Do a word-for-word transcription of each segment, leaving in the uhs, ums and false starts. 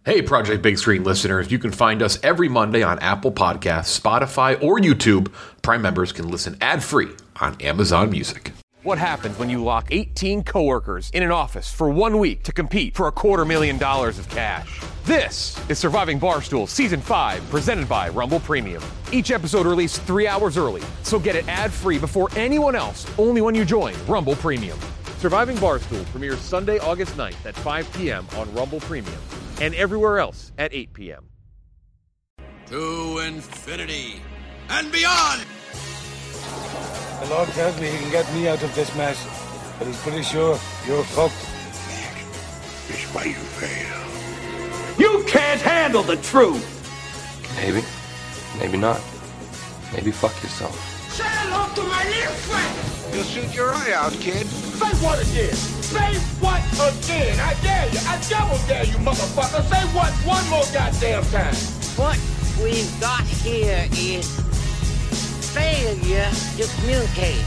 Hey, Project Big Screen listeners, you can find us every Monday on Apple Podcasts, Spotify, or YouTube. Prime members can listen ad-free on Amazon Music. What happens when you lock eighteen coworkers in an office for one week to compete for a quarter million dollars of cash? This is Surviving Barstool Season five, presented by Rumble Premium. Each episode released three hours early, so get it ad-free before anyone else, only when you join Rumble Premium. Surviving Barstool premieres Sunday, August ninth at five p.m. on Rumble Premium and everywhere else at eight p.m. To infinity and beyond! The Lord tells me he can get me out of this mess, but he's pretty sure you're fucked. It's why you fail. You can't handle the truth! Maybe. Maybe not. Maybe fuck yourself. Say hello to my little friend! You'll shoot your eye out, kid. Say what again? Say what again? I dare you. I double dare you, motherfucker. Say what one more goddamn time. What we've got here is failure to communicate.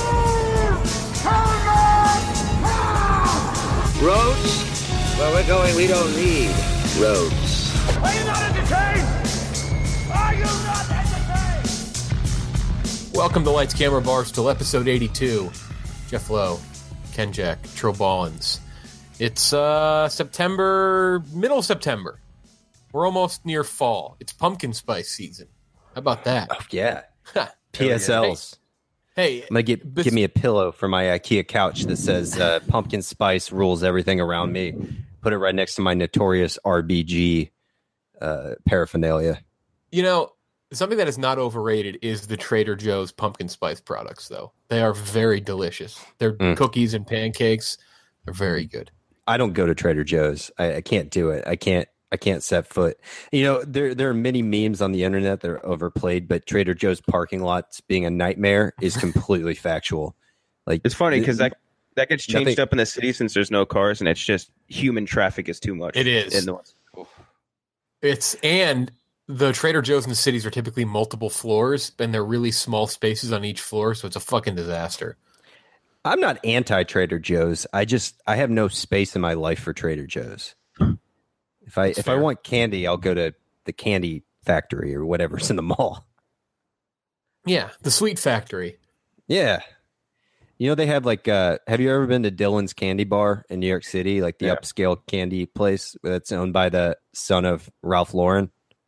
Roads? Where we're going, we don't need roads. Are you not entertained? Are you not entertained? Welcome to Lights, Camera, Barstool, episode eighty-two. Jeff Lowe, Ken Jack, Trill Ballins. It's uh, September, middle of September. We're almost near fall. It's pumpkin spice season. How about that? Oh, yeah. P S Ls. Hey, hey I'm gonna get bes- give me a pillow for my IKEA couch that says uh, "Pumpkin Spice rules everything around me." Put it right next to my notorious R B G uh, paraphernalia. You know, something that is not overrated is the Trader Joe's pumpkin spice products, though. They are very delicious. Their Mm. cookies and pancakes are very good. I don't go to Trader Joe's. I, I can't do it. I can't. I can't set foot. You know, there there are many memes on the internet that are overplayed, but Trader Joe's parking lots being a nightmare is completely factual. Like, it's funny because that that gets changed nothing, up in the city since there's no cars, and it's just human traffic is too much. It is. In the, It's and the Trader Joe's in the cities are typically multiple floors, and they're really small spaces on each floor, so it's a fucking disaster. I'm not anti Trader Joe's. I just I have no space in my life for Trader Joe's. If I That's if fair. I want candy, I'll go to the candy factory or whatever's in the mall. Yeah, the Sweet Factory. Yeah. You know, they have like, uh, have you ever been to Dylan's Candy Bar in New York City? Like the Yeah. upscale candy place that's owned by the son of Ralph Lauren?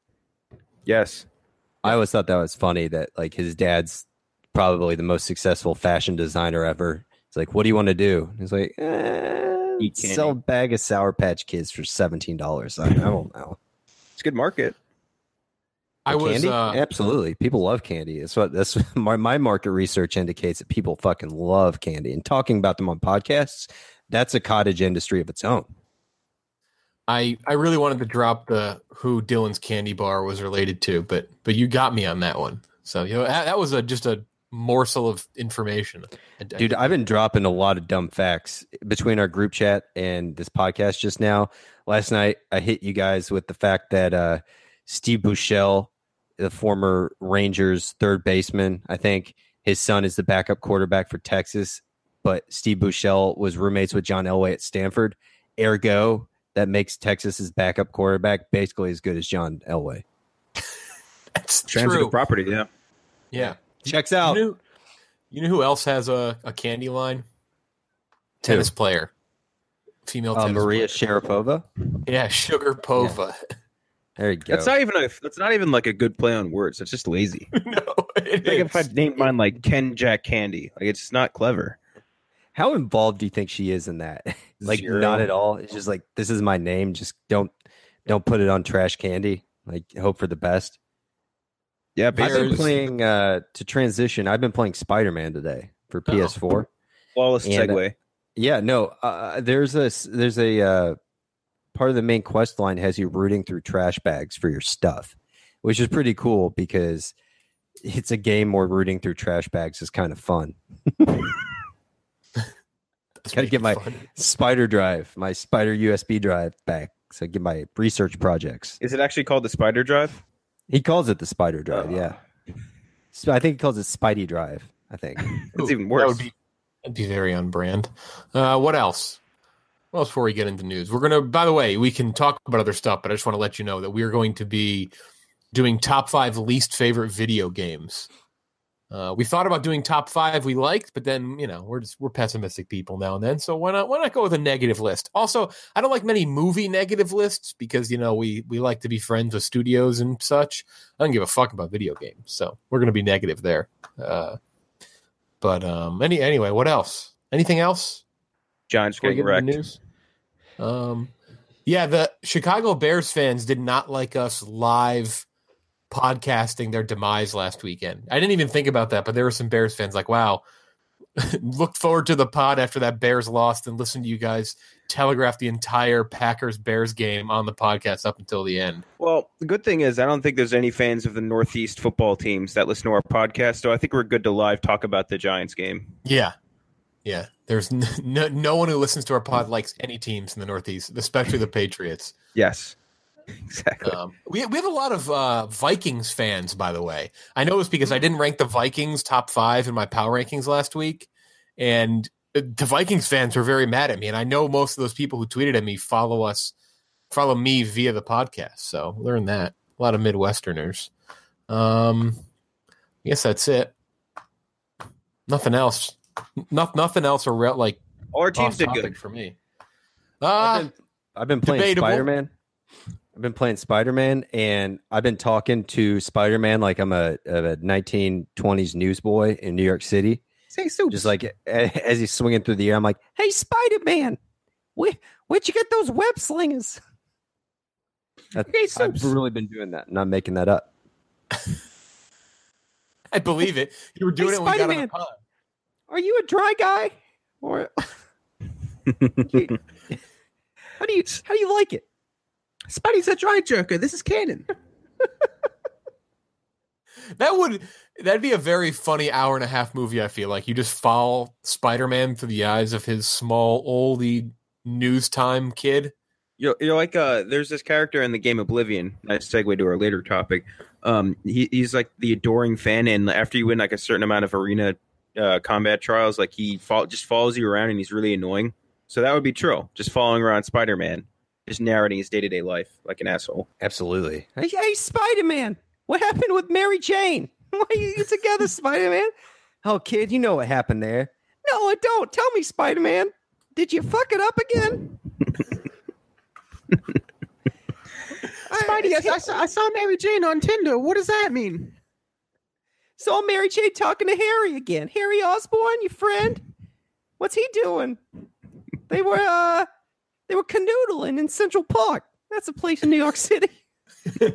yes. I always thought that was funny that like his dad's probably the most successful fashion designer ever. It's like, what do you want to do? He's like, eh, Eat candy. sell a bag of Sour Patch Kids for seventeen dollars. I, I don't know. It's a good market. I was Candy? uh, Absolutely. People love candy. That's what that's my, my market research indicates that people fucking love candy. And talking about them on podcasts, that's a cottage industry of its own. I I really wanted to drop the who Dylan's Candy Bar was related to, but but you got me on that one. So you know that, that was a just a morsel of information. I- I- Dude, I've been dropping a lot of dumb facts between our group chat and this podcast just now. Last night, I hit you guys with the fact that uh, Steve Buechele, the former Rangers third baseman, I think his son is the backup quarterback for Texas, but Steve Buechele was roommates with John Elway at Stanford. Ergo, that makes Texas's backup quarterback basically as good as John Elway. That's Transitive true. property, yeah. Yeah. Checks out. You know, you know who else has a, a candy line? Tennis player. Female Uh, tennis Maria player. Sharapova. Yeah, Sugar Pova. There you go. That's not even a, that's not even like a good play on words. It's just lazy. no, it Like is. if I named mine like Ken Jack Candy, like it's just not clever. How involved do you think she is in that? Like Zero. not at all. It's just like, this is my name. Just don't don't put it on trash candy. Like hope for the best. Yeah, I've been basically. playing uh to transition. I've been playing Spider-Man today for P S four. Flawless And, uh, segue. Yeah, no. Uh, there's a there's a uh, part of the main quest line has you rooting through trash bags for your stuff, which is pretty cool because it's a game where rooting through trash bags is kind of fun. Gotta get my fun. Spider Drive, my Spider U S B drive back, so I get my research projects. Is it actually called the Spider Drive? He calls it the Spider Drive, yeah. So I think he calls it Spidey Drive. I think It's Ooh, even That worse. would be, that'd be very on brand. Uh, what else? What else before we get into news? We're going to, by the way, we can talk about other stuff, but I just want to let you know that we are going to be doing top five least favorite video games. Uh, we thought about doing top five we liked, but then, you know, we're just, we're pessimistic people now and then. So why not, why not go with a negative list? Also, I don't like many movie negative lists because, you know, we, we like to be friends with studios and such. I don't give a fuck about video games. So we're going to be negative there. Uh, but um, any, anyway, what else? Anything else? Giants getting wrecked. News? Um, yeah, the Chicago Bears fans did not like us live podcasting their demise last weekend. I didn't even think about that, but there were some Bears fans like, wow, looked forward to the pod after that Bears lost and listened to you guys telegraph the entire Packers-Bears game on the podcast up until the end. Well, the good thing is I don't think there's any fans of the Northeast football teams that listen to our podcast, so I think we're good to live talk about the Giants game. Yeah. Yeah. There's no, no one who listens to our pod likes any teams in the Northeast, especially the Patriots. Yes. Exactly. Um, we we have a lot of uh, Vikings fans, by the way. I know it's because I didn't rank the Vikings top five in my power rankings last week, and the Vikings fans were very mad at me. And I know most of those people who tweeted at me follow us, follow me via the podcast. So learn that. A lot of Midwesterners. Um, I guess that's it. Nothing else. No, nothing else. Or re- like all our teams did good for me. Uh, I've, been, I've been playing debatable. Spider-Man. I've been playing Spider-Man, and I've been talking to Spider-Man like I'm a, a nineteen twenties newsboy in New York City. Say so. Just like as he's swinging through the air, I'm like, "Hey, Spider-Man, where, where'd you get those web slingers?" That, hey, so I've really been doing that, not making that up. I believe it. You were doing hey, it when Spider-Man, we got on the pod. Are you a dry guy, or how do you how do you like it? Spidey's a dry jerker. This is canon. That would that'd be a very funny hour and a half movie. I feel like you just follow Spider-Man through the eyes of his small, oldie news time kid. You're, you're like uh, there's this character in the game Oblivion. Nice segue to our later topic. Um, he, he's like the adoring fan, and after you win like a certain amount of arena uh, combat trials, like he fo- just follows you around, and he's really annoying. So that would be true. Just following around Spider-Man. Just narrating his day-to-day life like an asshole. Absolutely. Hey, hey, Spider-Man, what happened with Mary Jane? Why are you together, Spider-Man? Oh, kid, you know what happened there. No, I don't. Tell me, Spider-Man. Did you fuck it up again? Spidey, I, I, saw, I saw Mary Jane on Tinder. What does that mean? Saw Mary Jane talking to Harry again. Harry Osborn, your friend. What's he doing? They were, uh... They were canoodling in Central Park. That's a place in New York City. I,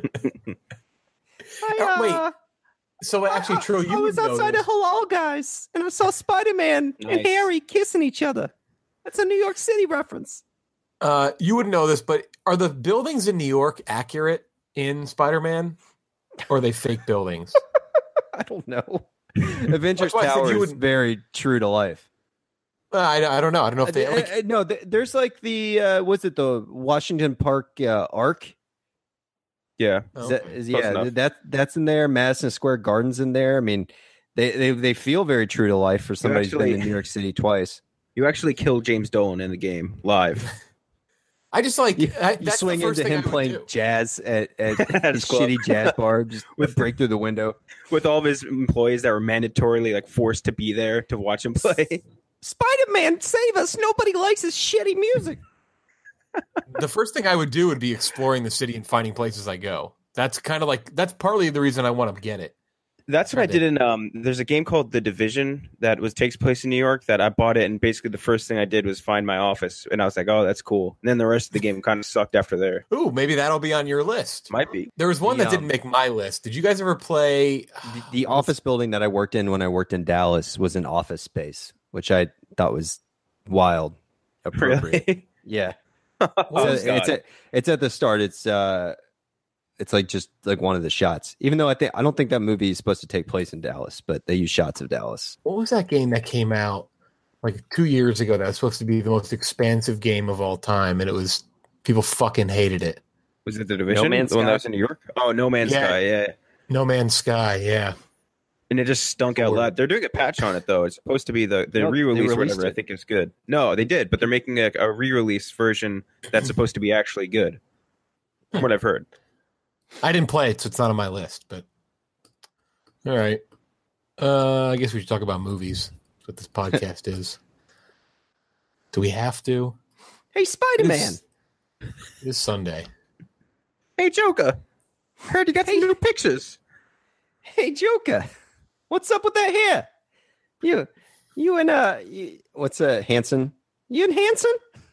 uh, Wait, so actually, I, true. You I was would outside know of Halal Guys, and I saw Spider-Man Nice. and Harry kissing each other. That's a New York City reference. Uh, you would know this, but are the buildings in New York accurate in Spider-Man, or are they fake buildings? I don't know. Avengers That's why I said Tower you is would- very true to life. Uh, I, I don't know. I don't know if they Uh, like. uh, no, th- there's like the uh, what's it the Washington Park uh, Arc? Yeah, Is that, Okay. is, Close yeah, enough. that that's in there. Madison Square Garden's in there. I mean, they they, they feel very true to life for somebody who's actually- been in New York City twice. You actually killed James Dolan in the game live. I just like You, I, you that's swing the first into thing him I would playing do. jazz at, at At his his club. shitty jazz bar, just With- break through the window. With all of his employees that were mandatorily like forced to be there to watch him play. Spider-Man, save us! Nobody likes his shitty music. The first thing I would do would be exploring the city and finding places I go. That's kind of like that's partly the reason I want to get it. That's what I did in um there's a game called The Division that was takes place in New York that I bought it, and basically the first thing I did was find my office, and I was like, oh, that's cool. And then the rest of the game kind of sucked after there. Ooh, maybe that'll be on your list. Might be. There was one The, that didn't um, make my list. Did you guys ever play? The, the office building that I worked in when I worked in Dallas was an office space, which I thought was wild. Appropriate. Really? Yeah. What was So that? it's at, it's at the start. It's uh, it's like just like one of the shots. Even though I think I don't think that movie is supposed to take place in Dallas, but they use shots of Dallas. What was that game that came out like two years ago that was supposed to be the most expansive game of all time, and it was people fucking hated it. Was it The Division? No Man's the one Sky? that was in New York? Oh, No Man's Yeah. Sky, yeah. No Man's Sky, yeah. And it just stunk out loud. They're doing a patch on it though. It's supposed to be the, the Nope, they re-release or released whatever. it. I think is good. No, they did, but they're making a, a re-release version that's supposed to be actually good. From what I've heard. I didn't play it, so it's not on my list. But all right, uh, I guess we should talk about movies. That's what this podcast is. Do we have to? Hey, Spider-Man. This Sunday. Hey, Joker. Heard you got some new pictures. Hey, Joker. What's up with that hair? You, you and uh, you, what's uh, Hanson? You and Hanson?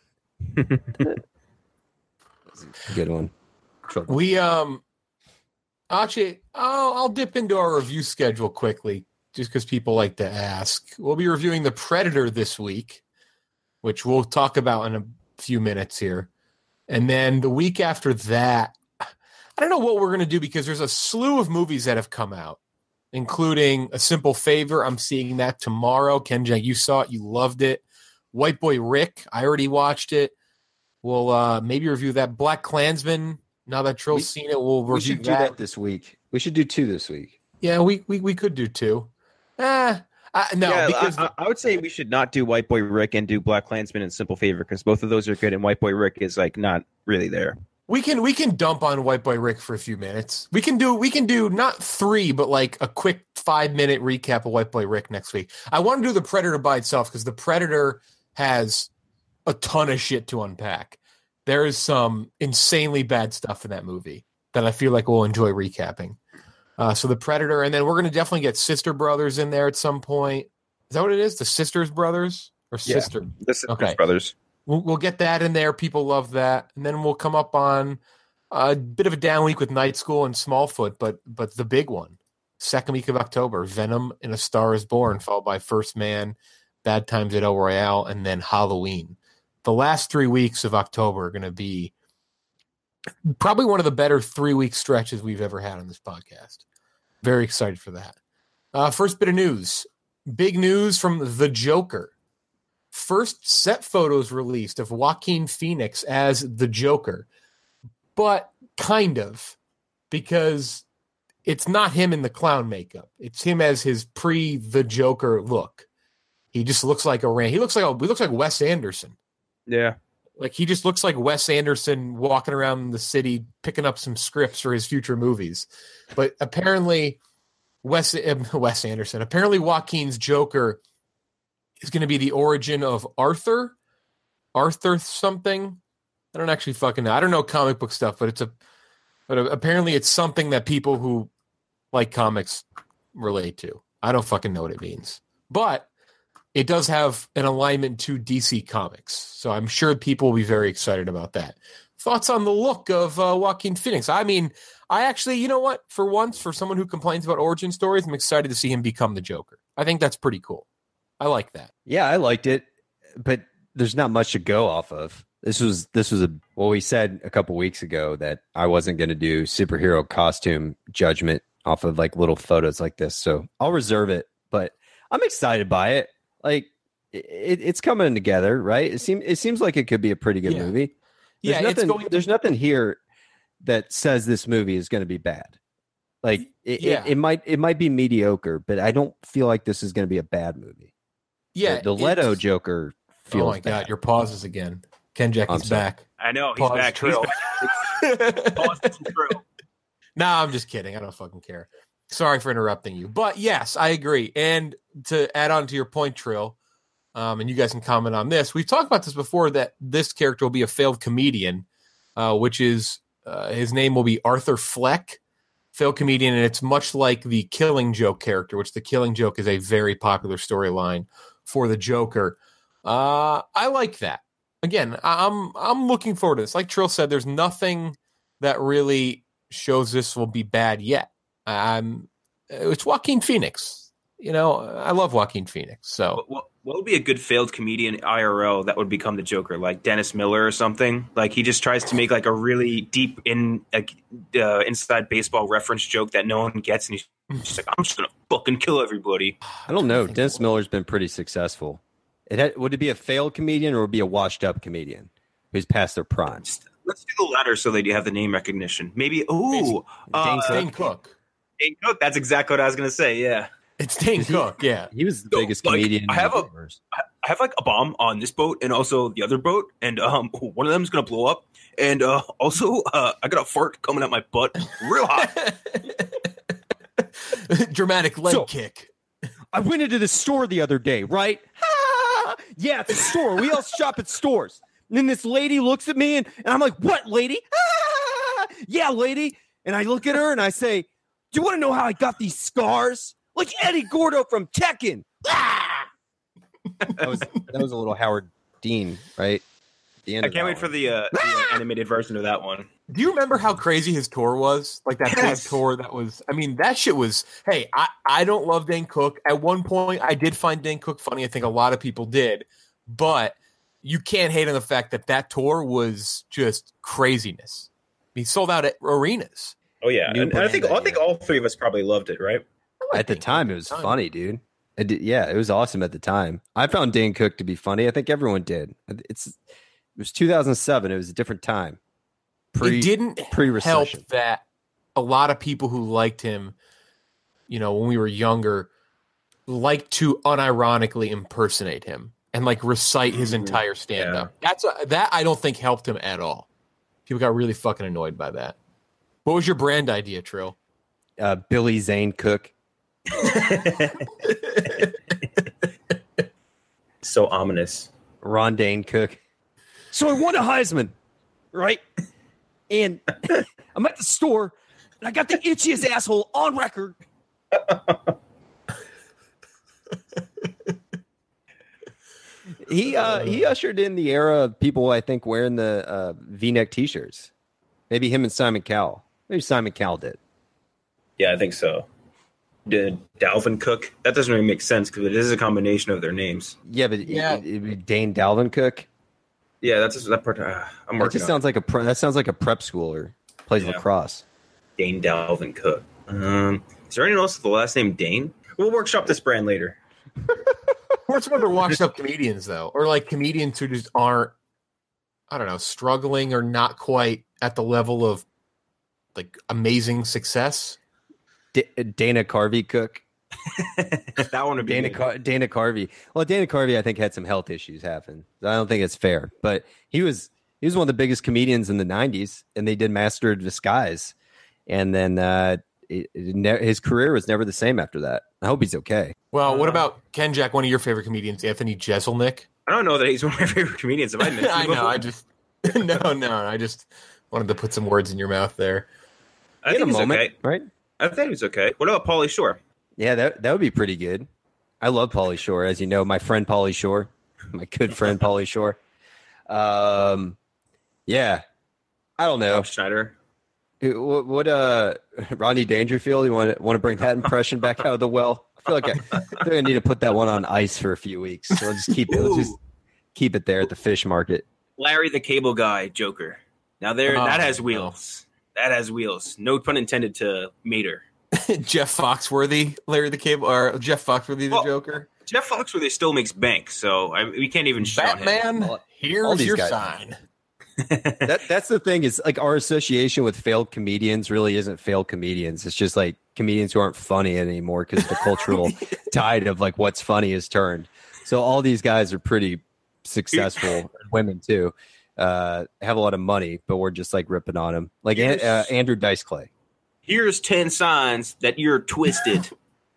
Good one. We um, actually, I'll, I'll dip into our review schedule quickly, just because people like to ask. We'll be reviewing The Predator this week, which we'll talk about in a few minutes here, and then the week after that, I don't know what we're going to do because there's a slew of movies that have come out, including A Simple Favor. I'm seeing that tomorrow. Kenjack, you saw it. You loved it. White Boy Rick. I already watched it. We'll uh, maybe review that. Black Klansman. Now that Trill's We- seen it, we'll review We should do that. that this week. We should do two this week. Yeah, we, we, we could do two. Eh, I, no, Yeah, because I, I would say we should not do White Boy Rick and do Black Klansman and Simple Favor because both of those are good, and White Boy Rick is like not really there. we can we can dump on White Boy Rick for a few minutes. We can do we can do not three, but like a quick five minute recap of White Boy Rick next week. I want to do The Predator by itself because The Predator has a ton of shit to unpack. There is some insanely bad stuff in that movie that I feel like we'll enjoy recapping. Uh, so The Predator, and then we're going to definitely get Sister Brothers in there at some point. Is that what it is? The Sisters Brothers or Yeah, Sister? The Sisters Okay. Brothers. We'll, we'll get that in there. People love that, and then we'll come up on a bit of a down week with Night School and Smallfoot, but but the big one, second week of October, Venom and A Star Is Born, followed by First Man, Bad Times at El Royale, and then Halloween. The last three weeks of October are going to be probably one of the better three-week stretches we've ever had on this podcast. Very excited for that. Uh, first bit of news. Big news from The Joker. First set photos released of Joaquin Phoenix as the Joker. But kind of. Because it's not him in the clown makeup. It's him as his pre-The Joker look. He just looks like a ran. He looks like a, he looks like Wes Anderson. Yeah. Like he just looks like Wes Anderson walking around the city picking up some scripts for his future movies. But apparently Wes uh, Wes Anderson, apparently Joaquin's Joker is going to be the origin of Arthur. Arthur something. I don't actually fucking know. I don't know comic book stuff, but it's a but apparently it's something that people who like comics relate to. I don't fucking know what it means. But it does have an alignment to D C Comics, so I'm sure people will be very excited about that. Thoughts on the look of uh, Joaquin Phoenix? I mean, I actually, you know what? For once, for someone who complains about origin stories, I'm excited to see him become the Joker. I think that's pretty cool. I like that. Yeah, I liked it, but there's not much to go off of. This was this was a well, we said a couple weeks ago that I wasn't going to do superhero costume judgment off of like little photos like this, so I'll reserve it. But I'm excited by it. Like it, it's coming together, right? It seems it seems like it could be a pretty good Yeah. movie. Yeah, There's it's nothing, going- There's nothing here that says this movie is going to be bad. Like it, Yeah. it, it might it might be mediocre, but I don't feel like this is going to be a bad movie. Yeah, the, the Leto it's- Joker feels. Oh my bad. god, your pauses again. Ken Jack I'm is sorry. back. I know. He's Pause back. Trill. He's back. Pause is true. Nah, I'm just kidding. I don't fucking care. Sorry for interrupting you. But yes, I agree. And to add on to your point, Trill, um, and you guys can comment on this. We've talked about this before that this character will be a failed comedian, uh, which is uh, his name will be Arthur Fleck, failed comedian. And it's much like the Killing Joke character, which the Killing Joke is a very popular storyline for the Joker. Uh, I like that. Again, I'm I'm looking forward to this. Like Trill said, there's nothing that really shows this will be bad yet. Um, it's Joaquin Phoenix. You know, I love Joaquin Phoenix. So What, what, what would be a good failed comedian I R L that would become the Joker? Like Dennis Miller or something? Like he just tries to make like a really deep in uh, inside baseball reference joke that no one gets, and he's just like, I'm just gonna fucking kill everybody. I don't know. Dennis Miller's been pretty successful. It had, would it be a failed comedian or would it be a washed up comedian who's past their prime? Let's do the latter so that you have the name recognition. Maybe. Ooh, uh, Dane Cook. Dane Cook. That's exactly what I was gonna say. Yeah. It's Dane He- Cook. Yeah. He was the No, biggest like, comedian. I in have the a- universe. I have like a bomb on this boat and also the other boat, and um, one of them is gonna blow up. And uh, also, uh, I got a fart coming out my butt, real hot. Dramatic leg So- kick. I went into the store the other day, right? Yeah, it's a store. We all shop at stores. And then this lady looks at me, and, and I'm like, what, lady? Yeah, lady. And I look at her, and I say, do you want to know how I got these scars? Like Eddie Gordo from Tekken. that was that was a little Howard Dean, right? The end I of can't that wait one. for the, uh, the uh, animated version of that one. Do you remember how crazy his tour was? Like that Yes. big tour that was, I mean, that shit was, hey, I, I don't love Dane Cook. At one point, I did find Dane Cook funny. I think a lot of people did. But you can't hate on the fact that that tour was just craziness. He sold out at arenas. Oh yeah, New and, and I think brand I think all three of us probably loved it, right? At the time, it was Time. funny, dude. It did, yeah, it was awesome at the time. I found Dane Cook to be funny. I think everyone did. It's it was two thousand seven. It was a different time. Pre, it didn't pre-recession. help that a lot of people who liked him, you know, when we were younger, liked to unironically impersonate him and like recite his entire stand-up. That's a, that I don't think helped him at all. People got really fucking annoyed by that. What was your brand idea, Trill? Uh, Billy Zane Cook. So ominous. Ron Dane Cook. So I won a Heisman, right? And I'm at the store, and I got the itchiest asshole on record. he uh, he ushered in the era of people, I think, wearing the uh, V-neck T-shirts. Maybe him and Simon Cowell. Maybe Simon Cowell did. Yeah, I think so. Did Dalvin Cook? That doesn't really make sense because it is a combination of their names. Yeah, but Yeah. It, it, it, Dane Dalvin Cook. Yeah, that's that part. Uh, I'm That working just on sounds like a pre- that sounds like a prep schooler plays Yeah. lacrosse. Dane Dalvin Cook. Um, is there anyone else with the last name Dane? We'll workshop this brand later. What's some other washed up comedians though, or like comedians who just aren't, I don't know, struggling or not quite at the level of like amazing success? D- Dana Carvey Cook. That one would be Dana good. Car- Dana Carvey. Well, Dana Carvey, I think, had some health issues happen. I don't think it's fair, but he was he was one of the biggest comedians in the nineties, and they did Master of Disguise, and then uh, it, it ne- his career was never the same after that. I hope he's okay. Well, what about Ken Jack, one of your favorite comedians, Anthony Jeselnik? I don't know that he's one of my favorite comedians. Have I mentioned I him know. before? I just no, no. I just wanted to put some words in your mouth there. I He had think a he's moment, okay. right? I think he's okay. What about Pauly Shore? Yeah, that that would be pretty good. I love Pauly Shore, as you know, my friend Pauly Shore, my good friend Pauly Shore. Um, yeah, I don't know. Rob Schneider. What, what uh, Rodney Dangerfield? You want to want to bring that impression back out of the well? I feel like I, I think I need to put that one on ice for a few weeks. So I'll just keep it. Let's just keep it there at the fish market. Larry the Cable Guy Joker. Now there, Oh, that has no. wheels. That has wheels. No pun intended to Mater. Jeff Foxworthy, Larry the Cable, or Jeff Foxworthy the Well, Joker. Jeff Foxworthy still makes bank, so I, we can't even shit on him. Batman, All here's these your guys. sign. That that's the thing is like our association with failed comedians really isn't failed comedians. It's just like comedians who aren't funny anymore because the cultural tide of like what's funny is turned. So all these guys are pretty successful, women too. Uh, have a lot of money, but we're just like ripping on them, like An- uh, Andrew Dice Clay. Here's ten signs that you're twisted.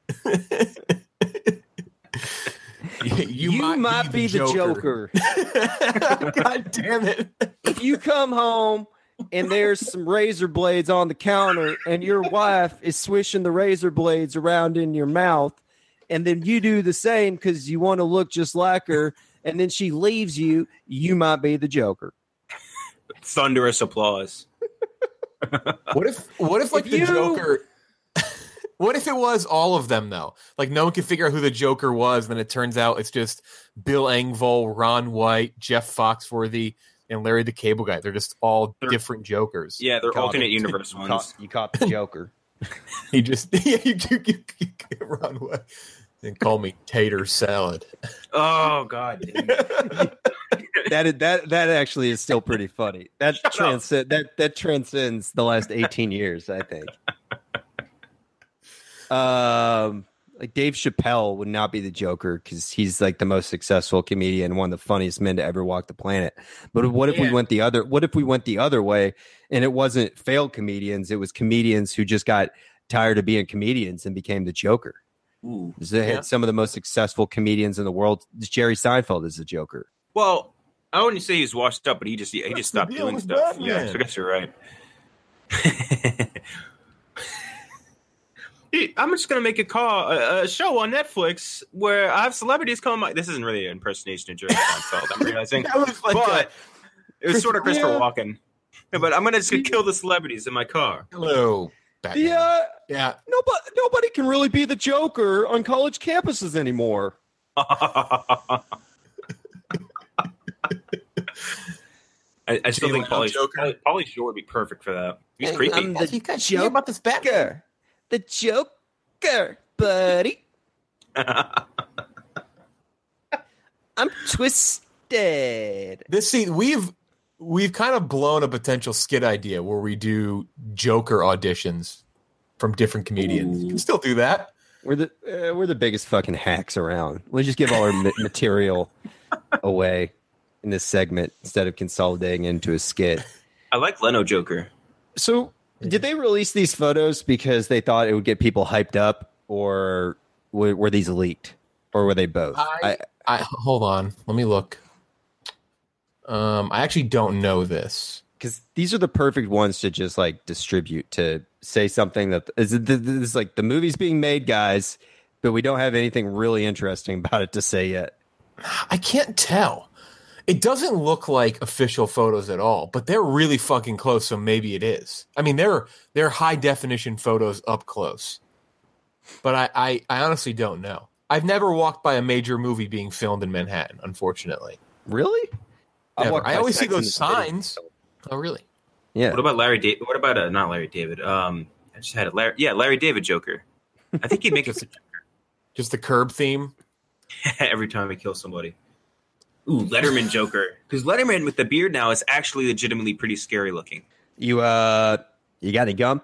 You, You, might, be, the Joker. God damn it. If you come home and there's some razor blades on the counter and your wife is swishing the razor blades around in your mouth, and then you do the same because you want to look just like her, and then she leaves you, you might be the Joker. Thunderous applause. What if what if like If the you- Joker what if it was all of them though? Like no one could figure out who the Joker was, then it turns out it's just Bill Engvall, Ron White, Jeff Foxworthy, and Larry the Cable Guy. They're just all They're- different Jokers. Yeah, they're Caught alternate it. universe You ones. caught, you caught the Joker. He just yeah, you, you, you, you, Ron White and call me tater salad. Oh God. that is, that that actually is still pretty funny. That transcend that that transcends the last eighteen years, I think. Um. Like Dave Chappelle would not be the Joker because he's like the most successful comedian, one of the funniest men to ever walk the planet. But what if Yeah. we went the other? What if we went the other way and it wasn't failed comedians? It was comedians who just got tired of being comedians and became the Joker. Ooh, They yeah. had some of the most successful comedians in the world. Jerry Seinfeld is the Joker. Well, I wouldn't say he's washed up, but he just he What's just the stopped deal doing with stuff. Batman? Yeah, so I guess you're right. Hey, I'm just gonna make a call, a, a show on Netflix where I have celebrities come. My, this isn't really an impersonation of Jerry Seinfeld. I'm realizing, That was like but it was sort of Christopher Yeah. Walken. Yeah, but I'm gonna just kill the celebrities in my car. Hello, Batman. Yeah, Yeah. nobody nobody can really be the Joker on college campuses anymore. I, I still Jay think Leno Pauly Joker? Pauly Shore would be perfect for that. He's And creepy. I'm the You guys hear about this Batman? Joker. The Joker, buddy. I'm twisted. This see we've we've kind of blown a potential skit idea where we do Joker auditions from different comedians. You can still do that. We're the uh, we're the biggest fucking hacks around. We just give all our ma- material away in this segment instead of consolidating into a skit. I like Leno Joker. So, did they release these photos because they thought it would get people hyped up, or were, were these leaked, or were they both? I, I hold on, let me look. Um, I actually don't know this. Because these are the perfect ones to just like distribute, to say something that is this is like the movie's being made, guys, but we don't have anything really interesting about it to say yet. I can't tell. It doesn't look like official photos at all, but they're really fucking close, so maybe it is. I mean, they're they're high definition photos up close. But I, I, I honestly don't know. I've never walked by a major movie being filmed in Manhattan, unfortunately. Really? Never. I always see Sex and those the City. signs. Oh, really? Yeah. What about Larry David? What about uh, not Larry David? Um, I just had a Larry. Yeah, Larry David Joker. I think he'd make it Just the curb theme. every time he kills somebody. Ooh, Letterman Joker. Because Letterman with the beard now is actually legitimately pretty scary looking. You uh, you got any gum?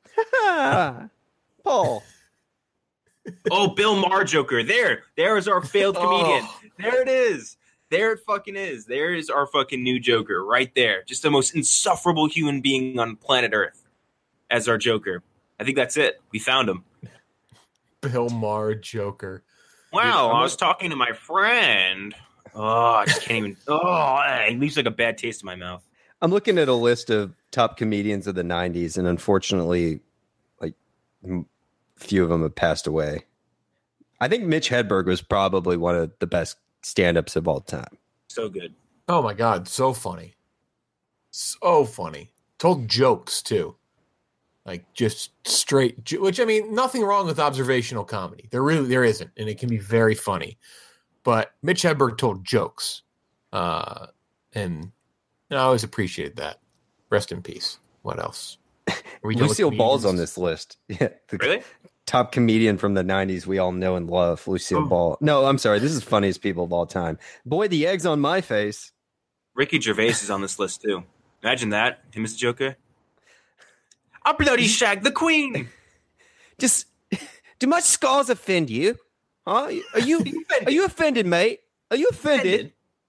Paul. Oh, Bill Maher Joker. There. There is our failed comedian. Oh. There it is. There it fucking is. There is our fucking new Joker right there. Just the most insufferable human being on planet Earth as our Joker. I think that's it. We found him. Bill Maher Joker. Wow, Dude, I'm I was talking to my friend. Oh, I just can't even. Oh, it leaves like a bad taste in my mouth. I'm looking at a list of top comedians of the nineties, and unfortunately, like m- few of them have passed away. I think Mitch Hedberg was probably one of the best stand-ups of all time. So good. Oh my god, so funny. So funny. Told jokes too. Like just straight jo- which I mean, nothing wrong with observational comedy. There really there isn't, and it can be very funny. But Mitch Hedberg told jokes. Uh and I always appreciated that. Rest in peace. What else? Are we done with Lucille Ball's comedians? on this list. Yeah, the Really? top comedian from the nineties we all know and love, Lucille Oh. Ball. No, I'm sorry. This is funniest people of all time. Boy, the egg's on my face. Ricky Gervais is on this list too. Imagine that. Him as a Joker. I bloody shag the queen. Just, do my scars offend you? Huh? Are you are you offended, mate? Are you offended?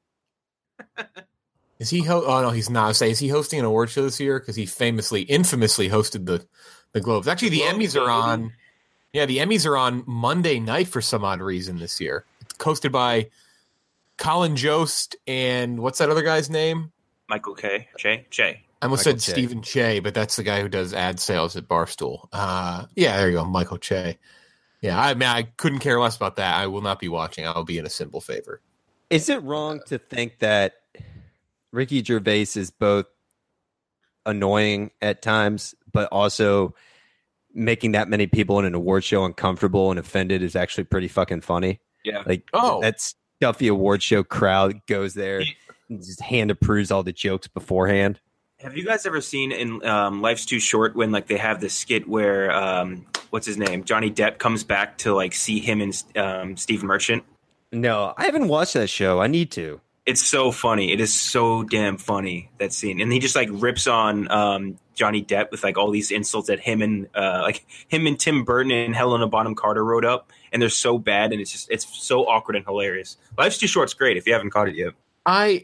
Is he ho- oh no, he's not. I was saying, is he hosting an award show this year? Because he famously, infamously hosted the the Globes. Actually, the, The Globes, Emmys are baby. on. Yeah, the Emmys are on Monday night for some odd reason this year. It's hosted by Colin Jost and what's that other guy's name? Michael K. Che. Che. I almost Michael said Che. Stephen Che, but that's the guy who does ad sales at Barstool. Uh, yeah, there you go, Michael Che. Yeah, I mean, I couldn't care less about that. I will not be watching. I'll be in a simple favor. Is it wrong to think that Ricky Gervais is both annoying at times, but also making that many people in an award show uncomfortable and offended is actually pretty fucking funny? Yeah. Like, Oh. that stuffy award show crowd goes there and just hand approves all the jokes beforehand. Have you guys ever seen in um, Life's Too Short when like they have this skit where um, what's his name, Johnny Depp comes back to like see him and um, Steve Merchant? No, I haven't watched that show. I need to. It's so funny. It is so damn funny, that scene. And he just like rips on um, Johnny Depp with like all these insults that him and uh, like him and Tim Burton and Helena Bonham Carter wrote up, and they're so bad, and it's just it's so awkward and hilarious. Life's Too Short's great if you haven't caught it yet. I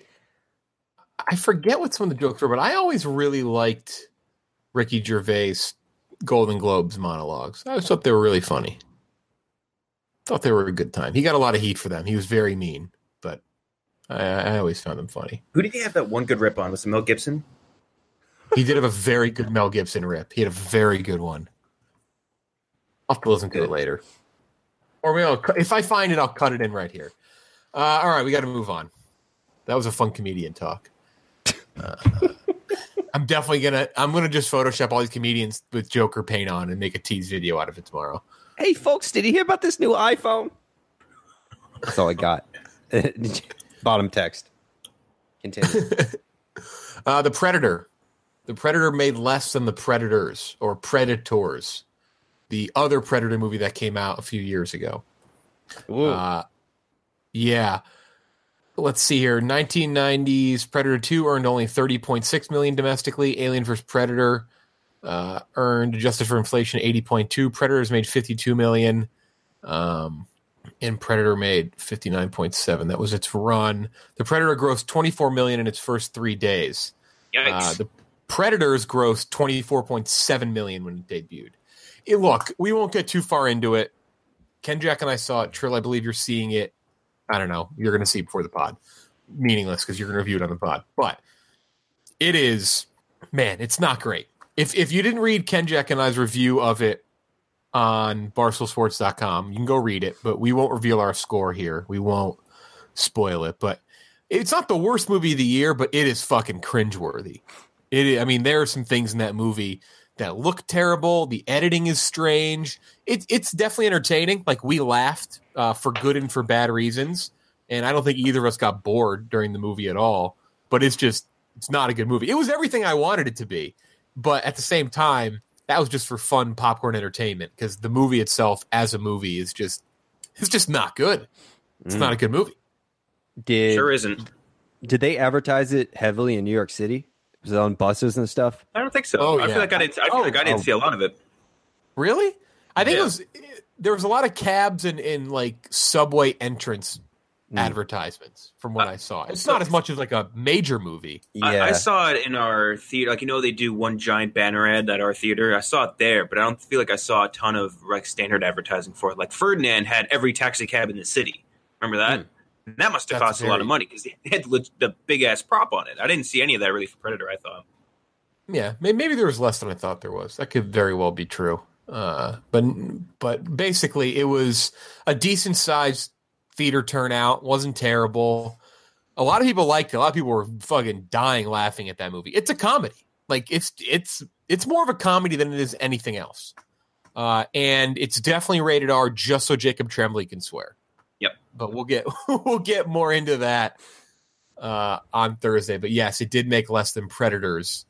I forget what some of the jokes were, but I always really liked Ricky Gervais' Golden Globes monologues. I always thought they were really funny. Thought they were a good time. He got a lot of heat for them. He was very mean, but I, I always found them funny. Who did he have that one good rip on? Was it Mel Gibson? He did have a very good Mel Gibson rip. He had a very good one. I'll have to listen to it later. Or maybe I'll, if I find it, I'll cut it in right here. Uh, all right, we got to move on. That was a fun comedian talk. Uh, I'm definitely gonna. I'm gonna just Photoshop all these comedians with Joker paint on and make a tease video out of it tomorrow. Hey, folks, did you hear about this new iPhone? That's all I got. Bottom text. Continue. uh, the Predator. The Predator made less than The Predators or Predators, the other Predator movie that came out a few years ago. Uh, yeah. Let's see here. nineteen nineties Predator two earned only thirty point six million dollars domestically. Alien versus. Predator uh, earned, adjusted for inflation, eighty point two. Predators made fifty-two million dollars. Um, and Predator made fifty-nine point seven. That was its run. The Predator grossed twenty-four million dollars in its first three days. Yikes. Uh, the Predators grossed twenty-four point seven million dollars when it debuted. It, look, we won't get too far into it. Ken Jack and I saw it. Trill, I believe you're seeing it. I don't know. You're going to see it before the pod. Meaningless because you're going to review it on the pod. But it is, man, it's not great. If if you didn't read Ken Jack and I's review of it on barstool sports dot com, you can go read it, but we won't reveal our score here. We won't spoil it. But it's not the worst movie of the year, but it is fucking cringeworthy. It, I mean, there are some things in that movie that look terrible. The editing is strange. It, it's definitely entertaining. Like, we laughed uh, for good and for bad reasons. And I don't think either of us got bored during the movie at all. But it's just, it's not a good movie. It was everything I wanted it to be. But at the same time, that was just for fun popcorn entertainment. Because the movie itself as a movie is just, it's just not good. It's mm. not a good movie. Did, sure isn't. Did they advertise it heavily in New York City? Was it on buses and stuff? I don't think so. Oh, I yeah. feel like I didn't. I feel oh, like I didn't oh. see a lot of it. Really? I think yeah. it was. There was a lot of cabs and in like subway entrance mm. advertisements from what uh, I saw. It's not as much as like a major movie. Yeah, I, I saw it in our theater. Like, you know, they do one giant banner ad at our theater. I saw it there, but I don't feel like I saw a ton of like standard advertising for it. Like Ferdinand had every taxi cab in the city. Remember that? Mm. And that must have That's cost very... a lot of money because they had the big ass prop on it. I didn't see any of that really for Predator, I thought. Yeah, maybe there was less than I thought there was. That could very well be true. Uh, but but basically, it was a decent sized theater turnout. Wasn't terrible. A lot of people liked it. A lot of people were fucking dying laughing at that movie. It's a comedy. Like it's it's it's more of a comedy than it is anything else. Uh, and it's definitely rated R, just so Jacob Tremblay can swear. Yep. But we'll get we'll get more into that uh, on Thursday. But yes, it did make less than Predators.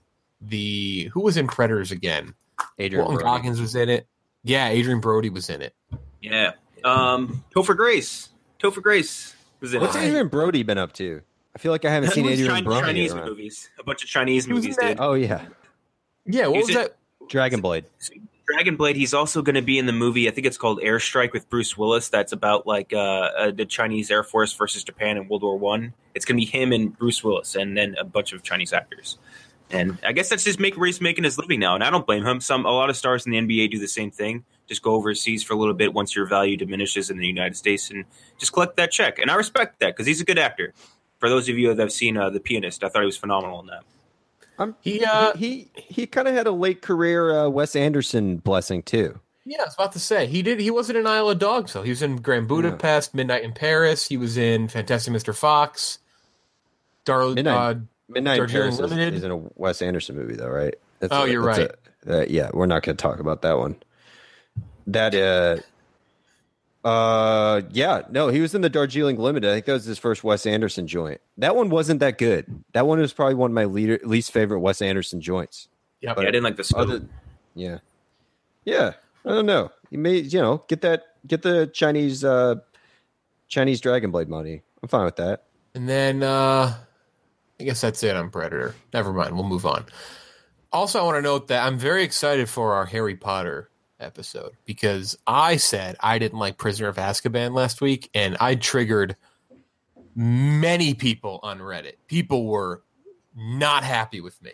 The who was in Predators again? Adrian Walton Brody. Goggins was in it. Yeah, Adrian Brody was in it. Yeah. Um, Topher Grace. Topher Grace was in What's it. What's Adrian Brody been up to? I feel like I haven't seen Adrian Chinese, Brody. Chinese around. movies. A bunch of Chinese He was movies, in that- dude. Oh yeah, Yeah, what He's was in- that? Dragon Blade. Dragon Blade. He's also going to be in the movie. I think it's called Airstrike with Bruce Willis. That's about like uh, uh, the Chinese Air Force versus Japan in World War One. It's going to be him and Bruce Willis, and then a bunch of Chinese actors. And I guess that's just make where he's making his living now. And I don't blame him. Some a lot of stars in the N B A do the same thing. Just go overseas for a little bit once your value diminishes in the United States, and just collect that check. And I respect that because he's a good actor. For those of you that have seen uh, The Pianist, I thought he was phenomenal in that. Um, He, uh, he he, he kind of had a late career uh, Wes Anderson blessing too. Yeah, I was about to say he did. He wasn't in Isle of Dogs though. He was in Grand Budapest, Midnight in Paris. He was in Fantastic Mister Fox. Dar- Midnight, uh, Midnight in Darjeeling Paris is, Limited. is in a Wes Anderson movie though, right? That's Oh, a- you're that's right. a- uh, yeah, we're not going to talk about that one. That uh, uh, yeah, no, he was in the Darjeeling Limited. I think that was his first Wes Anderson joint. That one wasn't that good. That one was probably one of my leader, least favorite Wes Anderson joints. Yep. Yeah, I didn't like the scope. Other, yeah, yeah. I don't know. You may, you know, get that, get the Chinese, uh, Chinese Dragon Blade money. I'm fine with that. And then uh, I guess that's it on Predator. Never mind. We'll move on. Also, I want to note that I'm very excited for our Harry Potter episode because I said I didn't like Prisoner of Azkaban last week, and I triggered many people on Reddit. People were not happy with me.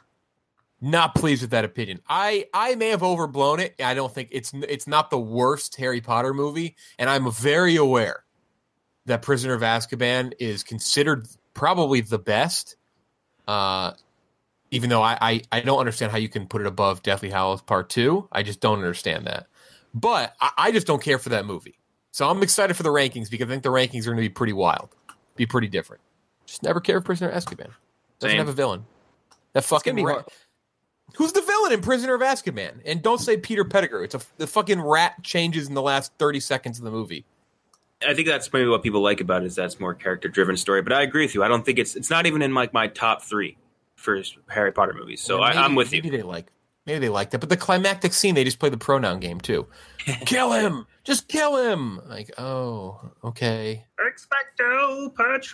Not pleased with that opinion. I, I may have overblown it. I don't think it's it's not the worst Harry Potter movie, and I'm very aware that Prisoner of Azkaban is considered probably the best. Uh, even though I, I, I don't understand how you can put it above Deathly Hallows Part Two. I just don't understand that. But I, I just don't care for that movie. So I'm excited for the rankings because I think the rankings are going to be pretty wild, be pretty different. Just never care for Prisoner of Azkaban. Doesn't Same. have a villain. That fucking be rat. hard. Who's the villain in Prisoner of Azkaban? And don't say Peter Pettigrew. It's a the fucking rat changes in the last thirty seconds of the movie. I think that's maybe what people like about it is that's more character driven story. But I agree with you. I don't think it's it's not even in like my top three for Harry Potter movies. So Maybe, I, I'm with maybe you. They like maybe they like that. But the climactic scene, they just play the pronoun game too. Kill him, just kill him. Like, oh, okay. Expecto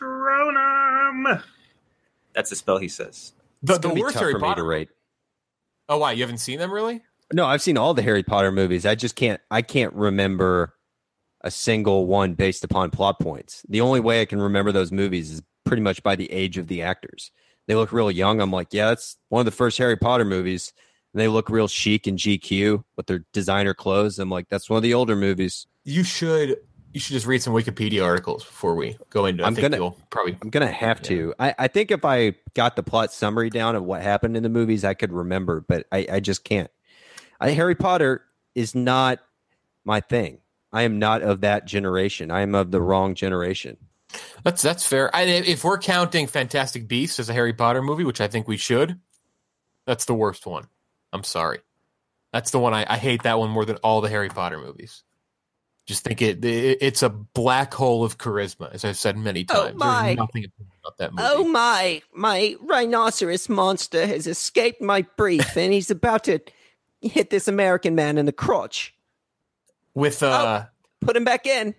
Patronum. That's the spell he says. The, It's the gonna be worst tough Harry for me Potter. to rate. Oh, why? You haven't seen them really? No, I've seen all the Harry Potter movies. I just can't. I can't remember a single one based upon plot points. The only way I can remember those movies is pretty much by the age of the actors. They look real young. I'm like, yeah, that's one of the first Harry Potter movies. And they look real chic and G Q with their designer clothes. I'm like, that's one of the older movies. You should. You should just read some Wikipedia articles before we go into. I I'm think gonna- you'll probably. I'm gonna have Yeah. to. I, I think if I got the plot summary down of what happened in the movies, I could remember, but I, I just can't. I, Harry Potter is not my thing. I am not of that generation. I am of the wrong generation. That's that's fair. I, if we're counting Fantastic Beasts as a Harry Potter movie, which I think we should, that's the worst one. I'm sorry. That's the one I, I hate. That one more than all the Harry Potter movies. Just think it, it it's a black hole of charisma, as I've said many times. Oh, my. There's nothing about that movie. Oh my, my rhinoceros monster has escaped my brief and he's about to hit this American man in the crotch. With uh, Put him back in.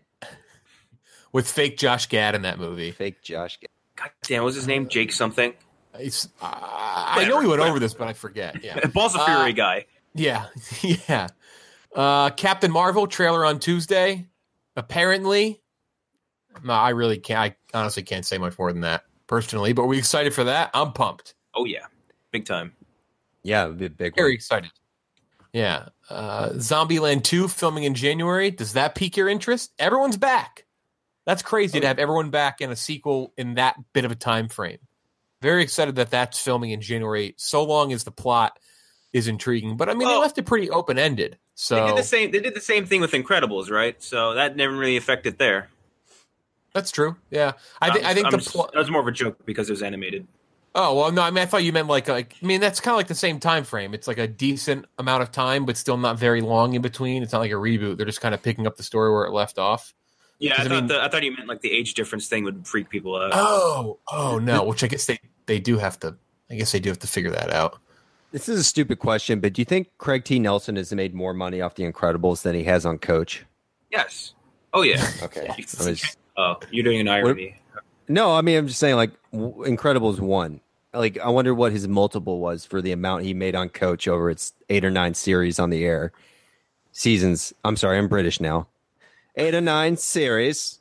with fake Josh Gad in that movie. Fake Josh. God damn, what was his name? Jake something? It's, uh, I know we went over this, but I forget. Yeah, Balls of Fury Uh, guy. Yeah, yeah. Uh, Captain Marvel trailer on Tuesday. Apparently, no, I really can't. I honestly can't say much more than that personally. But we excited for that. I'm pumped. Oh yeah, big time. Yeah, it'd be a big Very one. excited. Yeah. Uh, Zombieland two filming in January. Does that pique your interest? Everyone's back. That's crazy to have everyone back in a sequel in that bit of a time frame. Very excited that that's filming in January, so long as the plot is intriguing. But I mean, they Well, left it pretty open ended. So They did the same. They did the same thing with Incredibles, right? So that never really affected there. that's true. Yeah, I, th- I'm I think just- the I'm just- plot. that was more of a joke because it was animated. Oh well, no. I mean, I thought you meant like, like I mean, that's kind of like the same time frame. It's like a decent amount of time, but still not very long in between. It's not like a reboot. They're just kind of picking up the story where it left off. Yeah, I 'Cause, I thought mean- the, I thought you meant like the age difference thing would freak people out. Oh, oh no. Which I guess they they do have to. I guess they do have to figure that out. This is a stupid question, but do you think Craig T. Nelson has made more money off The Incredibles than he has on Coach? Yes. Oh yeah. Okay. I was- Oh, you're doing an irony. no, I mean, I'm just saying, like, w- Incredibles one. Like, I wonder what his multiple was for the amount he made on Coach over its eight or nine series on the air. Seasons. I'm sorry, I'm British now. Eight or nine series.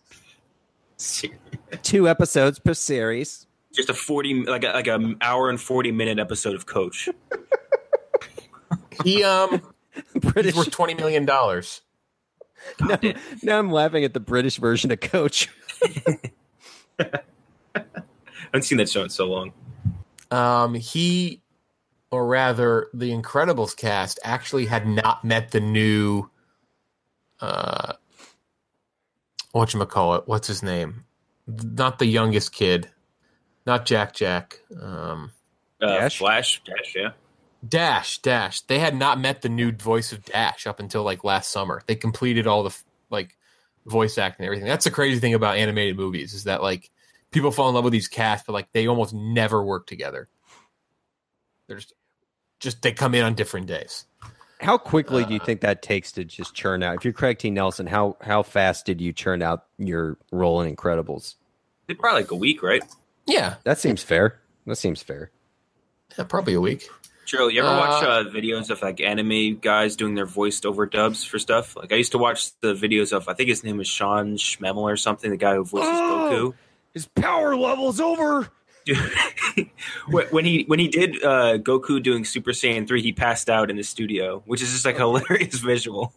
Two episodes per series. Just a forty, like a, like an hour and forty minute episode of Coach. He um, British. he's worth twenty million dollars. Now, now I'm laughing at the British version of Coach. I haven't seen that show in so long. Um, he, or rather, the Incredibles cast actually had not met the new. Uh, whatchamacallit? What's his name? Not the youngest kid. Not Jack Jack. Um, Uh, Dash? Flash, Dash, yeah. Dash, Dash. They had not met the new voice of Dash up until like last summer. They completed all the like voice acting and everything. That's the crazy thing about animated movies is that like people fall in love with these casts, but like they almost never work together. They're just, just they come in on different days. How quickly do you think that takes to just churn out? If you're Craig T. Nelson, how how fast did you churn out your role in Incredibles? It's probably like a week, right? Yeah, that seems fair. That seems fair. Yeah, probably a week. Trill, you ever Uh, watch uh, videos of like anime guys doing their voiced over dubs for stuff? Like I used to watch the videos of I think his name was Sean Schmemmel or something, the guy who voices Oh, Goku. His power level's over. when when he when he did uh, Goku doing Super Saiyan three, he passed out in the studio, which is just like a hilarious visual.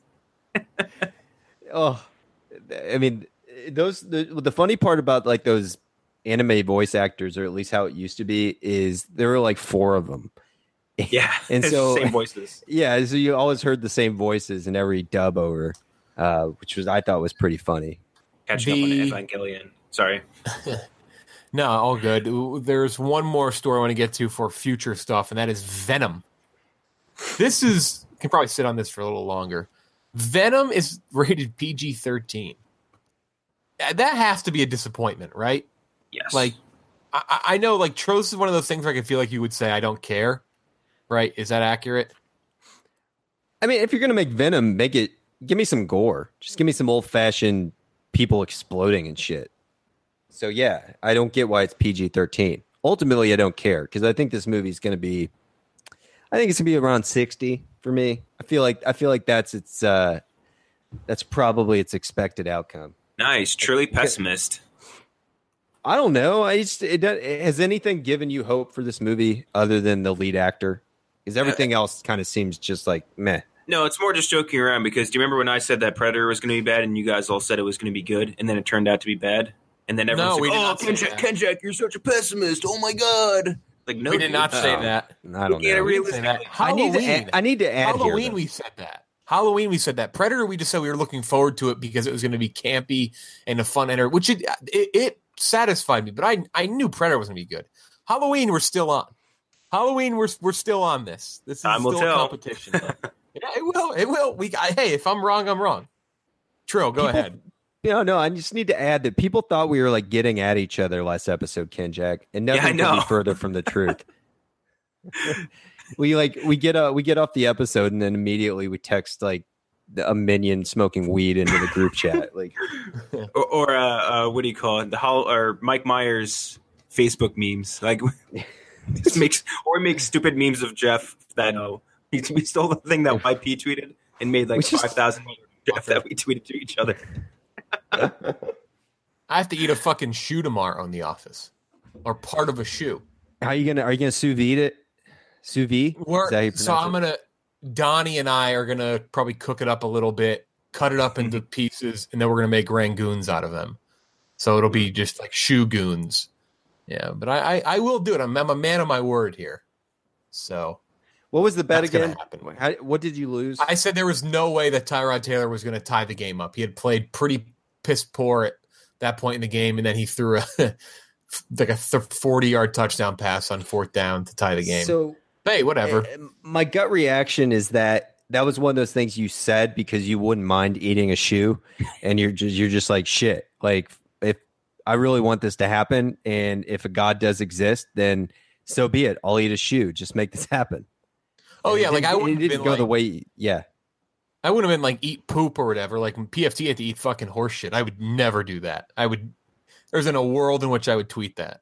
Oh, I mean, those the the funny part about like those anime voice actors, or at least how it used to be, is there were like four of them. Yeah, and it's so the same voices. Yeah, so you always heard the same voices in every dub over, uh, which was I thought was pretty funny. Catching The- up on Evangelion. Sorry. No, all good. There's one more story I want to get to for future stuff, and that is Venom. This is can probably sit on this for a little longer. Venom is rated P G thirteen. That has to be a disappointment, right? Yes. Like, I, I know, like, Tros is one of those things where I can feel like you would say, I don't care. Right? Is that accurate? I mean, if you're gonna make Venom, make it. Give me some gore. Just give me some old fashioned people exploding and shit. So yeah, I don't get why it's P G thirteen. Ultimately, I don't care because I think this movie's gonna be. I think it's gonna be around sixty for me. I feel like I feel like that's its. Uh, that's probably its expected outcome. Nice, truly pessimist. I don't know. I just it, it, has anything given you hope for this movie other than the lead actor? Because everything else kind of seems just like meh. No, it's more just joking around because do you remember when I said that Predator was going to be bad and you guys all said it was going to be good and then it turned out to be bad? And then everyone's No, we like, did oh, not say Kenjack, that. Kenjack, you're such a pessimist. Oh my God. Like, no, we did dude. not say Oh. that. I don't Yeah, know. We didn't say that. I need to. Halloween. Add, I need to add Halloween, here, we said that. Halloween, we said that. Predator, we just said we were looking forward to it because it was going to be campy and a fun enter, which it, it it satisfied me. But I I knew Predator was going to be good. Halloween, we're still on. Halloween, we're we're still on this. This is Time will still a tell. competition. Yeah, it will. It will. We. I, hey, if I'm wrong, I'm wrong. Trill, go People- ahead. No, no. I just need to add that people thought we were like getting at each other last episode, Kenjack, and Yeah, I nothing could know. be further from the truth. we like we get uh we get off the episode and then immediately we text like a minion smoking weed into the group chat. Like, Or, or uh, uh, what do you call it? The Hol- or Mike Myers Facebook memes. Like, just makes or makes stupid memes of Jeff that know. He, we stole the thing that Y P tweeted and made like We just- five thousand Jeff that we tweeted to each other. I have to eat a fucking shoe tomorrow in the office, or part of a shoe. how you gonna are you gonna sous vide it? Sous vide? We're, Is that how you so pronounce I'm it? gonna Donnie and I are gonna probably cook it up a little bit, cut it up into pieces, and then we're gonna make rangoons out of them. So it'll be just like shoe goons. Yeah, but I, I, I will do it. I'm, I'm a man of my word here. So What was the bet That's gonna again? happen. How, what did you lose? I said there was no way that Tyrod Taylor was going to tie the game up. He had played pretty piss poor at that point in the game, and then he threw a like a forty-yard touchdown pass on fourth down to tie the game. So hey, whatever. uh, my gut reaction is that that was one of those things you said because you wouldn't mind eating a shoe, and you're just you're just like shit. Like if I really want this to happen, and if a God does exist, then so be it. I'll eat a shoe. Just make this happen. Oh And yeah, it like I didn't- wouldn't it have didn't been go the like, way. Yeah, I wouldn't have been like eat poop or whatever. Like when P F T had to eat fucking horse shit. I would never do that. I would. There's in a world in which I would tweet that.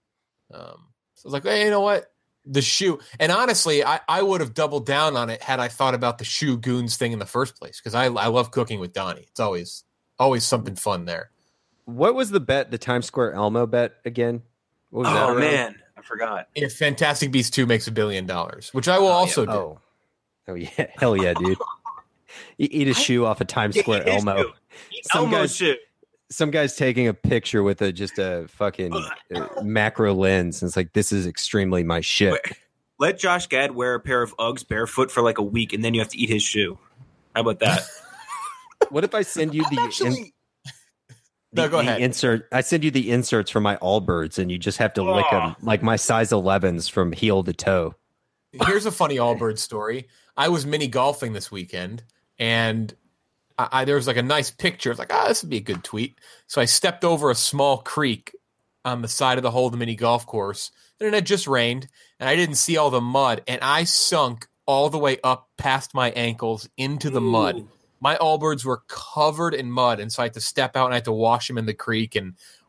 Um, so I was like, hey, you know what? The shoe. And honestly, I, I would have doubled down on it had I thought about the shoe goons thing in the first place because I I love cooking with Donnie. It's always always something fun there. what was the bet? The Times Square Elmo bet again? What was that Oh around? man, I forgot. If Fantastic Beasts two makes a billion dollars, which I will also do. Oh, oh yeah, hell yeah, dude! You eat a shoe off a Times Square Eat his Elmo. shoe. Some Elmo guys, shit. some guy's taking a picture with a just a fucking uh, macro lens, and it's like this is extremely my shit. Let Josh Gad wear a pair of Uggs barefoot for like a week, and then you have to eat his shoe. How about that? What if I send you the, actually- in, No, the- go the ahead. insert? I send you the inserts for my Allbirds, and you just have to lick Oh. them like my size elevens from heel to toe. Here's a funny Allbirds story. I was mini golfing this weekend, and I, I there was like a nice picture. I was like, ah, this would be a good tweet. So I stepped over a small creek on the side of the hole of the mini golf course, and it had just rained, and I didn't see all the mud, and I sunk all the way up past my ankles into the mud. Ooh. My Allbirds were covered in mud, and so I had to step out and I had to wash them in the creek and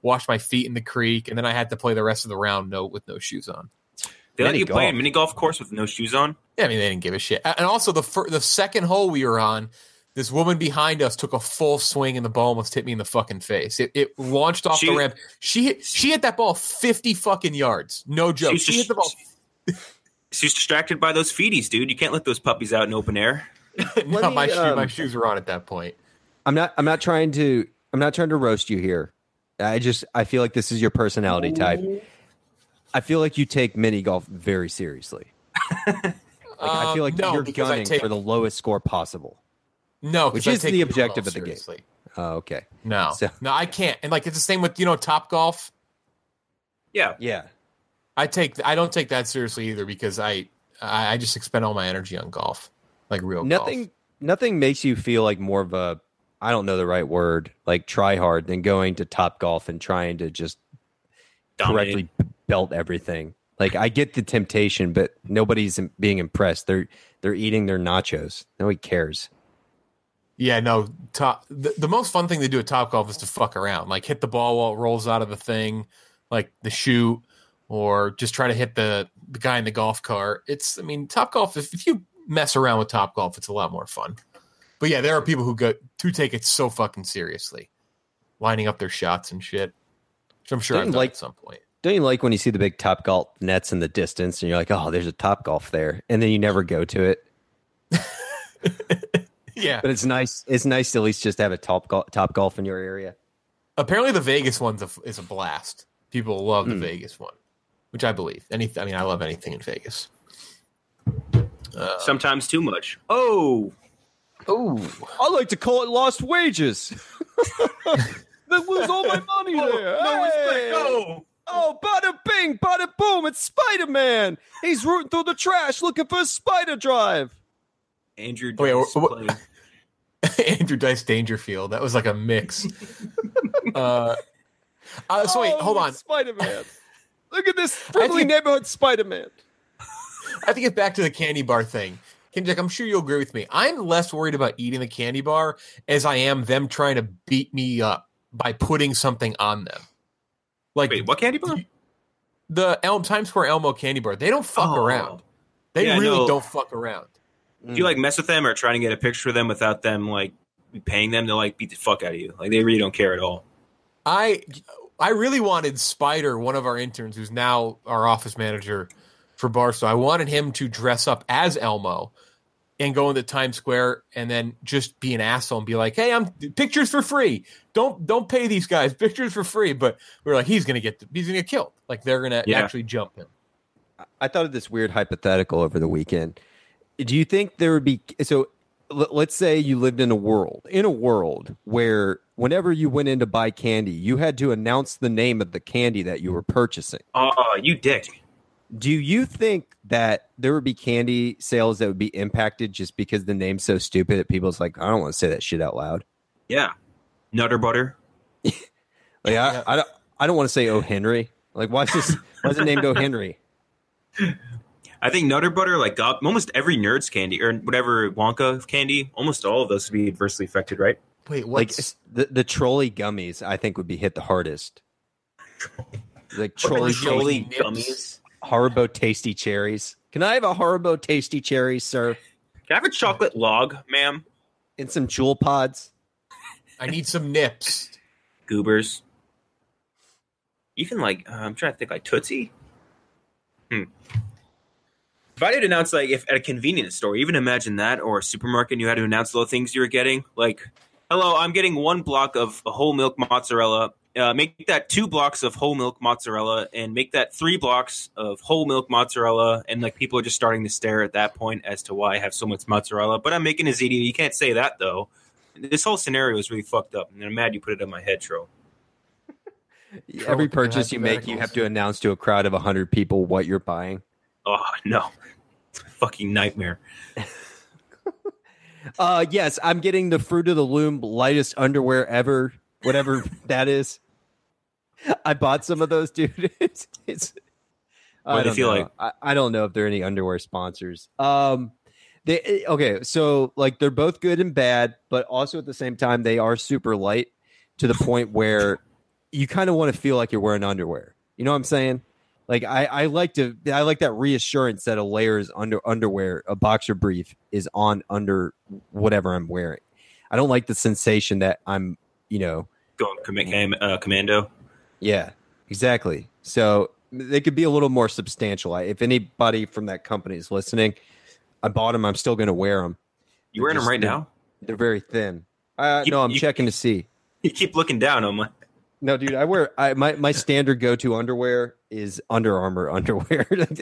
wash my feet in the creek, and then I had to play the rest of the round no with no shoes on. They let you play a mini golf course with no shoes on? Yeah, I mean, they didn't give a shit. And also, the fir- the second hole we were on, this woman behind us took a full swing, and the ball almost hit me in the fucking face. It, it launched off she, the ramp. She hit, she hit that ball fifty fucking yards. No joke. She, she hit the ball. She's distracted by those feeties, dude. You can't let those puppies out in open air. no, me, my, shoe, um, my shoes were on at that point. I'm not. I'm not trying to. I'm not trying to roast you here. I just. I feel like this is your personality type. I feel like you take mini golf very seriously. Like, um, I feel like no, you're gunning take, for the lowest score possible. No, which is the objective of the seriously. game. Oh, okay. No, so, no, I can't. And like it's the same with you know Top Golf. Yeah, yeah. I take. I don't take that seriously either because I. I, I just expend all my energy on golf, like real nothing. golf. Nothing makes you feel like more of a. I don't know the right word. Like try hard than going to Top Golf and trying to just Dominate. correctly belt everything. Like I get the temptation, but nobody's being impressed. They're they're eating their nachos. Nobody cares. Yeah, no. Top the, the most fun thing to do at Top Golf is to fuck around, like hit the ball while it rolls out of the thing, like the shoot, or just try to hit the the guy in the golf cart. It's, I mean, Top Golf. If, if you mess around with Top Golf, it's a lot more fun. But yeah, there are people who go to take it so fucking seriously, lining up their shots and shit. Which I'm sure Don't I've you done like- at some point. Don't you like when you see the big Top Golf nets in the distance and you're like, oh, there's a Top Golf there, and then you never go to it? Yeah, but it's nice. It's nice to at least just have a Top Golf, Top Golf in your area. Apparently, the Vegas one's a, is a blast. People love the Mm. Vegas one, which I believe. Any, I mean, I love anything in Vegas. Uh, Sometimes too much. Oh, oh! I like to call it lost wages. They lose all my money there. No respect. Hey! Oh. Oh, bada bing, bada boom, it's Spider-Man. He's rooting through the trash looking for a spider drive. Andrew Wait, Dice what- playing. Andrew Dice Dangerfield. That was like a mix. uh, uh, so wait, Oh, hold on. Spider-Man. Look at this friendly think- neighborhood Spider-Man. I have to get back to the candy bar thing. Kendrick, I'm sure you'll agree with me. I'm less worried about eating the candy bar as I am them trying to beat me up by putting something on them. Like, Wait, what candy bar? The Elm Times Square Elmo candy bar. They don't fuck Oh. around. They Yeah, really no. don't fuck around. Do you like mess with them or trying to get a picture of them without them like paying them to like beat the fuck out of you? Like they really don't care at all. I I really wanted Spider, one of our interns, who's now our office manager for Barstool. I wanted him to dress up as Elmo and go into Times Square and then just be an asshole and be like, "Hey, I'm pictures for free. Don't don't pay these guys pictures for free." But we we're like, he's gonna get he's gonna get killed. Like they're gonna Yeah. actually jump him. I thought of this weird hypothetical over the weekend. Do you think there would be so? L- let's say you lived in a world in a world where whenever you went in to buy candy, you had to announce the name of the candy that you were purchasing. Oh, you dick. Do you think that there would be candy sales that would be impacted just because the name's so stupid that people's like, I don't want to say that shit out loud? Yeah. Nutter butter. Like I, I don't, I don't want to say O. Henry. Like why is this? Why is it named O. Henry? I think Nutter butter, like uh, almost every Nerds candy or whatever Wonka candy, almost all of those would be adversely affected, right? Wait, Like what's the the trolley gummies, I think would be hit the hardest. Like trolley Jolly tasty- gummies. Haribo tasty cherries. Can I have a Haribo tasty cherries, sir? Can I have a chocolate log, ma'am? And some Jewel pods. I need some nips. Goobers. Even like uh, I'm trying to think like Tootsie. Hmm. If I did announce like if at a convenience store, even imagine that, or a supermarket, and you had to announce the things you were getting, like, "Hello, I'm getting one block of whole milk mozzarella. Uh, make that two blocks of whole milk mozzarella, and make that three blocks of whole milk mozzarella." And like people are just starting to stare at that point as to why I have so much mozzarella. But I'm making a ziti. You can't say that though. This whole scenario is really fucked up, and I'm mad you put it on my head, Tro. Every with the purchase you make, you hypotheticals. have to announce to a crowd of one hundred people what you're buying. Oh no, it's a fucking nightmare. Uh, yes, I'm getting the Fruit of the Loom lightest underwear ever, whatever that is. I bought some of those, dude. It's, it's What I do they don't feel know. like? I, I don't know if there are any underwear sponsors. Um, they okay, so like they're both good and bad, but also at the same time they are super light to the point where you kind of want to feel like you're wearing underwear. You know what I'm saying? Like I, I like to I like that reassurance that a layer is under underwear, a boxer brief is on under whatever I'm wearing. I don't like the sensation that I'm, you know, going com- uh, commando. Yeah, exactly. So they could be a little more substantial. I, if anybody from that company is listening, I bought them. I'm still going to wear them. You wearing them right now? They're very thin. Uh, You- no, I'm you- checking to see. You keep looking down on my. No, dude, I wear I, my my standard go to underwear is Under Armour underwear.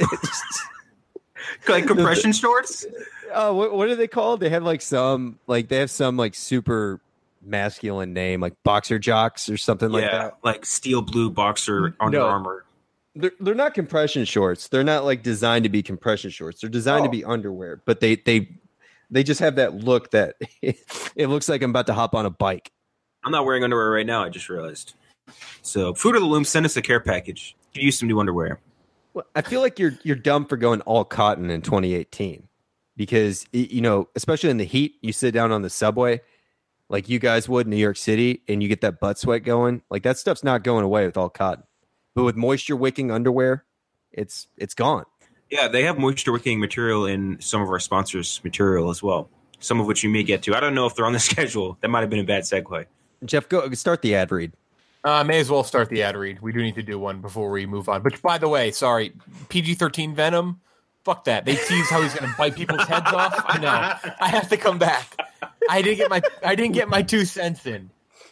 Like compression shorts. Oh, what, what are they called? They have like some like they have some like super masculine name, like Boxer Jocks or something like yeah, that. like steel blue boxer Under No. Armour. They're they're not compression shorts. They're not like designed to be compression shorts. They're designed to Oh. be underwear, but they they they just have that look that it looks like I'm about to hop on a bike. I'm not wearing underwear right now. I just realized. So, Fruit of the Loom, send us a care package. Could use some new underwear. Well, I feel like you're you're dumb for going all cotton in twenty eighteen because y- you know, especially in the heat, you sit down on the subway like you guys would in New York City, and you get that butt sweat going. Like that stuff's not going away with all cotton, but with moisture wicking underwear, it's it's gone. Yeah, they have moisture wicking material in some of our sponsors' material as well. Some of which you may get to. I don't know if they're on the schedule. That might have been a bad segue. Jeff, go start the ad read. Uh, may as well start the ad read. We do need to do one before we move on. Which, by the way, sorry, P G thirteen Venom. Fuck that. They tease how he's going to bite people's heads off. I know. I have to come back. I didn't get my I didn't get my two cents in.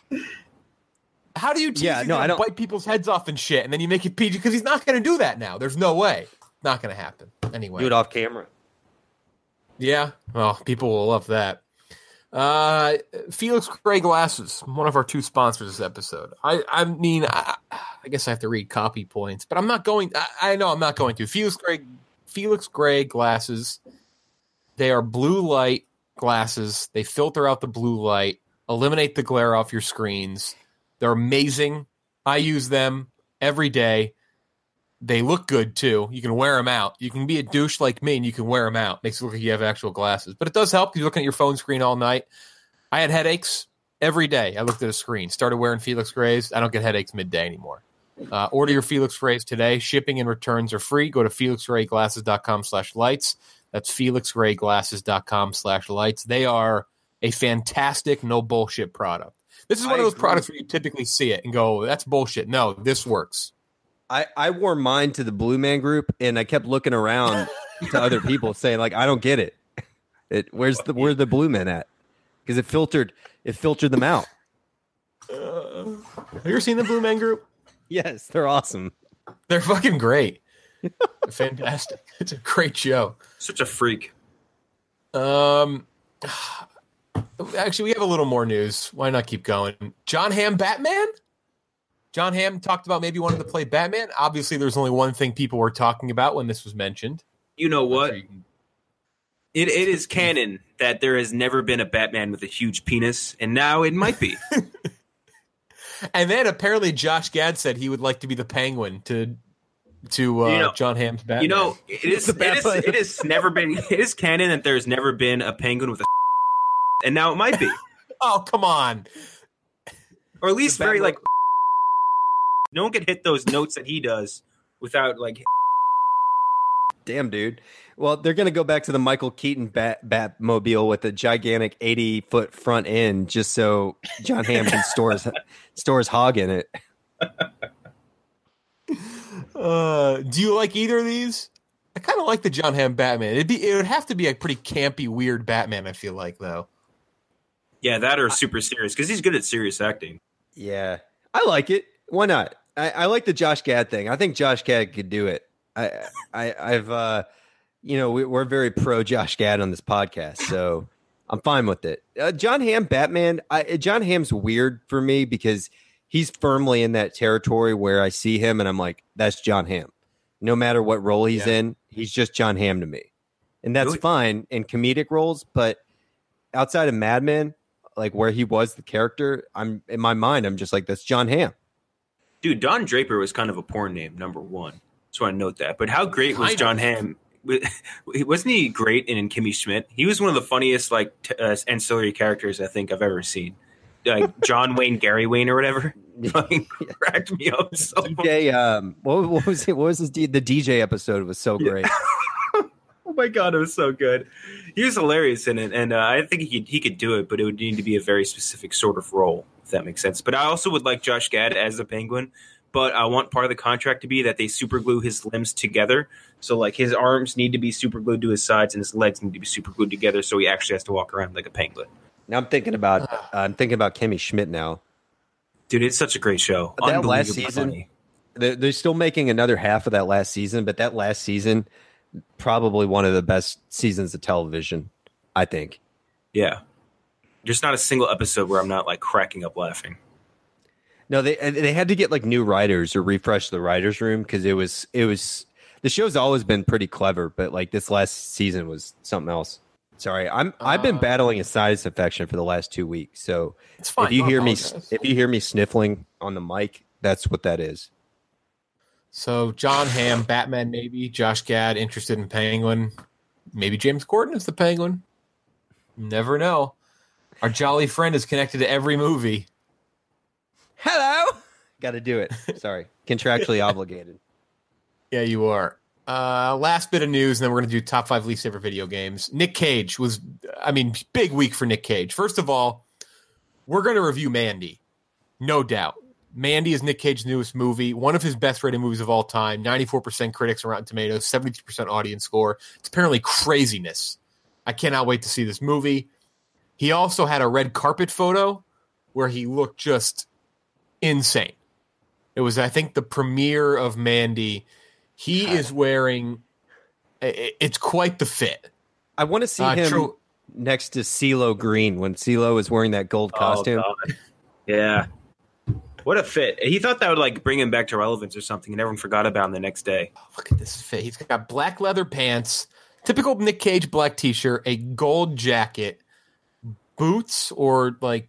How do you tease Yeah, he's no, gonna I don't- bite people's heads off and shit, and then you make it P G because he's not going to do that now. There's no way. Not going to happen. Anyway, Do it off camera. yeah. Well, people will love that. Uh, Felix Gray Glasses, one of our two sponsors this episode. I, I mean, I, I guess I have to read copy points, but I'm not going. I, I know I'm not going to. Felix Gray, Felix Gray Glasses. They are blue light glasses. They filter out the blue light, eliminate the glare off your screens. They're amazing. I use them every day. They look good too. You can wear them out. You can be a douche like me and you can wear them out. Makes it look like you have actual glasses. But it does help. You're looking at your phone screen all night. I had headaches every day. I looked at a screen. Started wearing Felix Grays. I don't get headaches midday anymore. Uh, order your Felix Grays today. Shipping and returns are free. Go to felixrayglasses.com slash lights. That's felixrayglasses.com slash lights. They are a fantastic, no bullshit product. This is one I of those agree. products where you typically see it and go, that's bullshit. No, this works. I, I wore mine to the Blue Man Group, and I kept looking around to other people saying, like, I don't get it. It where's the where's the Blue Men at? Because it filtered it filtered them out. Uh, have you ever seen the Blue Man Group? Yes, they're awesome. They're fucking great. They're fantastic. It's a great show. Such a freak. Um, actually, we have a little more news. Why not keep going? John Hamm Batman? John Hamm talked about maybe wanting to play Batman. Obviously, there's only one thing people were talking about when this was mentioned. You know what? It it is canon that there has never been a Batman with a huge penis, and now it might be. And then apparently Josh Gad said he would like to be the Penguin to to uh, You know- John Hamm's Batman. You know, it is it is it is never been it is canon that there's never been a penguin with a and now it might be. Oh, come on. Or at least very like no one can hit those notes that he does without like Damn, dude. Well, they're going to go back to the Michael Keaton Bat Batmobile with a gigantic eighty foot front end, just so John Hamm can store his store his hog in it. Uh, do you like either of these? I kind of like the John Hamm Batman. It'd be it would have to be a pretty campy, weird Batman. I feel like though. yeah, that or super serious because he's good at serious acting. Yeah, I like it. Why not? I, I like the Josh Gad thing. I think Josh Gad could do it. I, I I've uh, you know, we, we're very pro Josh Gad on this podcast, so I'm fine with it. Uh, John Hamm Batman. I, John Hamm's weird for me because he's firmly in that territory where I see him and I'm like, that's John Hamm. No matter what role he's Yeah. in, he's just John Hamm to me, and that's Really? fine in comedic roles. But outside of Mad Men, like where he was the character, I'm in my mind, I'm just like, that's John Hamm. Dude, Don Draper was kind of a porn name, number one. Just want to note that. But how great was Kind John of. Hamm? Wasn't he great in Kimmy Schmidt? He was one of the funniest like t- uh, ancillary characters I think I've ever seen. Like John Wayne, Gary Wayne, or whatever. fucking cracked me up so D J, um, what, what was it? What was his D, the D J episode was so great. Oh my god, it was so good. He was hilarious in it, and uh, I think he could, he could do it, but it would need to be a very specific sort of role, if that makes sense. But I also would like Josh Gad as the Penguin, but I want part of the contract to be that they super glue his limbs together. So like his arms need to be super glued to his sides, and his legs need to be super glued together, so he actually has to walk around like a penguin. Now I'm thinking about uh, I'm thinking about Kimmy Schmidt now. Dude, it's such a great show. That last season, they're, they're still making another half of that last season, but that last season, probably one of the best seasons of television, I think. Yeah. There's not a single episode where I'm not like cracking up laughing. No, they they had to get like new writers or refresh the writers' room because it was it was the show's always been pretty clever, but like this last season was something else. Sorry, I'm uh, I've been battling a sinus infection for the last two weeks, so it's fine. if you Don't hear apologize. me if you hear me sniffling on the mic, that's what that is. So John Hamm, Batman, maybe Josh Gad interested in Penguin, maybe James Corden is the Penguin. Never know. Our jolly friend is connected to every movie. Hello, got to do it. Sorry, contractually obligated. Yeah, you are. Uh, last bit of news, and then we're going to do top five least favorite video games. Nick Cage was, I mean, big week for Nick Cage. First of all, we're going to review Mandy, no doubt. Mandy is Nick Cage's newest movie, one of his best-rated movies of all time. ninety-four percent critics on Rotten Tomatoes, seventy-two percent audience score. It's apparently craziness. I cannot wait to see this movie. He also had a red carpet photo where he looked just insane. It was, I think, the premiere of Mandy. He is wearing, it's quite the fit. I want to see uh, him true. next to CeeLo Green when CeeLo is wearing that gold costume. Oh, God. Yeah. What a fit. He thought that would like bring him back to relevance or something, and everyone forgot about him the next day. Oh, look at this fit. He's got black leather pants, typical Nick Cage black t-shirt, a gold jacket, boots or like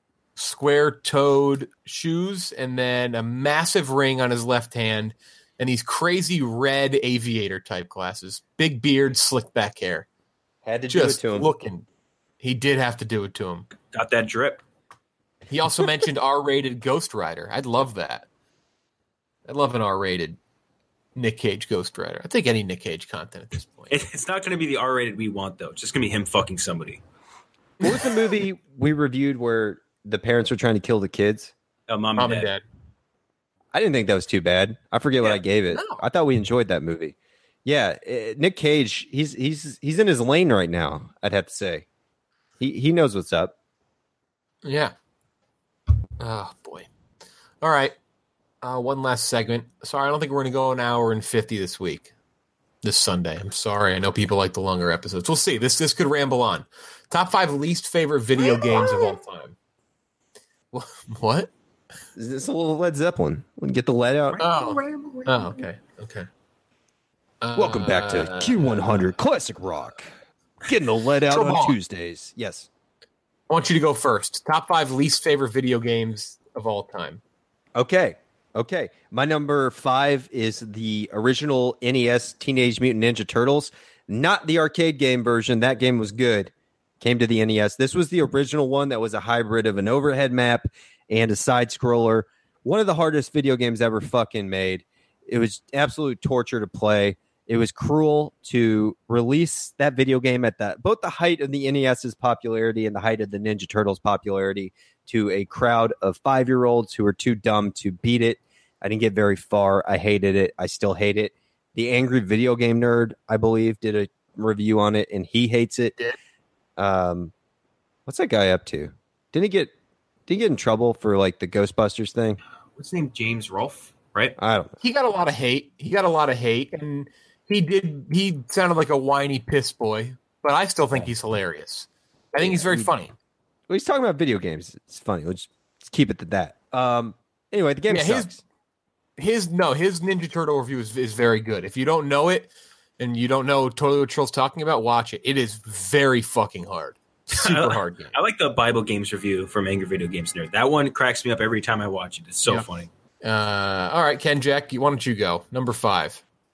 square-toed shoes, and then a massive ring on his left hand, and these crazy red aviator-type glasses. Big beard, slick back hair. Had to Just do it to him. Looking. He did have to do it to him. Got that drip. He also mentioned R-rated Ghost Rider. I'd love that. I'd love an R-rated Nick Cage Ghost Rider. I think any Nick Cage content at this point. It's not going to be the R-rated we want, though. It's just going to be him fucking somebody. What was the movie we reviewed where the parents were trying to kill the kids? Oh, Mom, Mom and and Dad. Dad. I didn't think that was too bad. I forget Yeah. what I gave it. No. I thought we enjoyed that movie. Yeah, uh, Nick Cage, he's he's he's in his lane right now, I'd have to say. He he knows what's up. Yeah. Oh, boy. All right. Uh, one last segment. Sorry, I don't think we're going to go an hour and fifty this week. This Sunday. I'm sorry. I know people like the longer episodes. We'll see. This this could ramble on. Top five least favorite video games of all time. What? Is this a little Led Zeppelin? We can get the lead out. Oh. Oh, okay. Okay. Welcome back to Uh, Q one hundred Classic Rock. Getting the lead out Come on on. Tuesdays. Yes. I want you to go first. Top five least favorite video games of all time. Okay. Okay. My number five is the original N E S Teenage Mutant Ninja Turtles, not the arcade game version. That game was good. Came to the N E S. This was the original one that was a hybrid of an overhead map and a side scroller. One of the hardest video games ever fucking made. It was absolute torture to play. It was cruel to release that video game at the, both the height of the NES's popularity and the height of the Ninja Turtles popularity to a crowd of five-year-olds who were too dumb to beat it. I didn't get very far. I hated it. I still hate it. The Angry Video Game Nerd, I believe, did a review on it, and he hates it. Um, what's that guy up to? Didn't he get did he get in trouble for like the Ghostbusters thing? What's his name? James Rolfe, right? I don't know. He got a lot of hate. He got a lot of hate, and he did. He sounded like a whiny piss boy, but I still think he's hilarious. I think he's very funny. Well, he's talking about video games. It's funny. Let's just keep it to that. Um. Anyway, the game Yeah, sucks. his his no, his Ninja Turtle review is, is very good. If you don't know it and you don't know totally what Trill's talking about, watch it. It is very fucking hard. Super hard game. I like the Bible Games review from Angry Video Games Nerd. That one cracks me up every time I watch it. It's so Yeah. funny. Uh, all right, Ken Jack, why don't you go? Number five.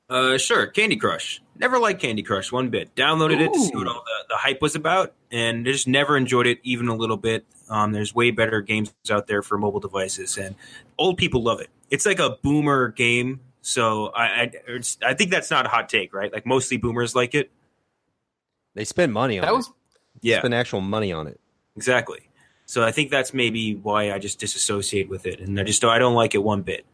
Uh, sure. Candy Crush. Never liked Candy Crush one bit. Downloaded Ooh. it to see what all the, the hype was about, and just never enjoyed it even a little bit. Um, there's way better games out there for mobile devices, and old people love it. It's like a boomer game, so I I, I think that's not a hot take, right? Like mostly boomers like it. They spend money on that it. Was, yeah, spend actual money on it. Exactly. So I think that's maybe why I just disassociate with it, and I just I don't like it one bit.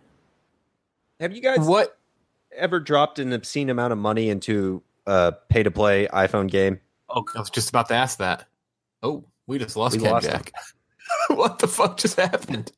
Have you guys what ever dropped an obscene amount of money into a pay-to-play iPhone game? Oh, I was just about to ask that. Oh, we just lost we Ken lost Jack. What the fuck just happened?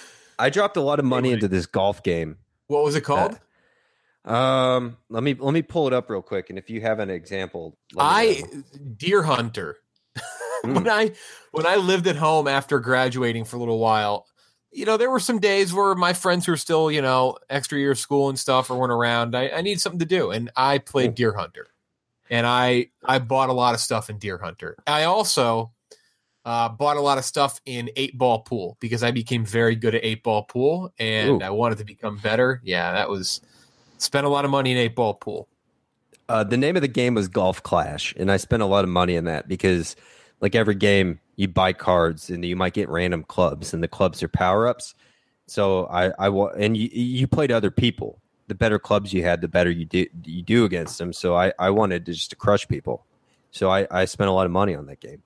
I dropped a lot of money into this golf game. What was it called? Uh, um, let me let me pull it up real quick, and if you have an example, I Deer Hunter. when I when I lived at home after graduating for a little while, you know, there were some days where my friends who were still, you know, extra year of school and stuff or weren't around. I, I need something to do, and I played Deer Hunter, and I I bought a lot of stuff in Deer Hunter. I also uh, bought a lot of stuff in eight ball pool because I became very good at eight ball pool, and Ooh. I wanted to become better. Yeah, that was spent a lot of money in eight ball pool. Uh, the name of the game was Golf Clash, and I spent a lot of money in that because, like every game, you buy cards and you might get random clubs, and the clubs are power ups. So I, I and you, you played other people. The better clubs you had, the better you do you do against them. So I, I wanted to just to crush people. So I, I spent a lot of money on that game.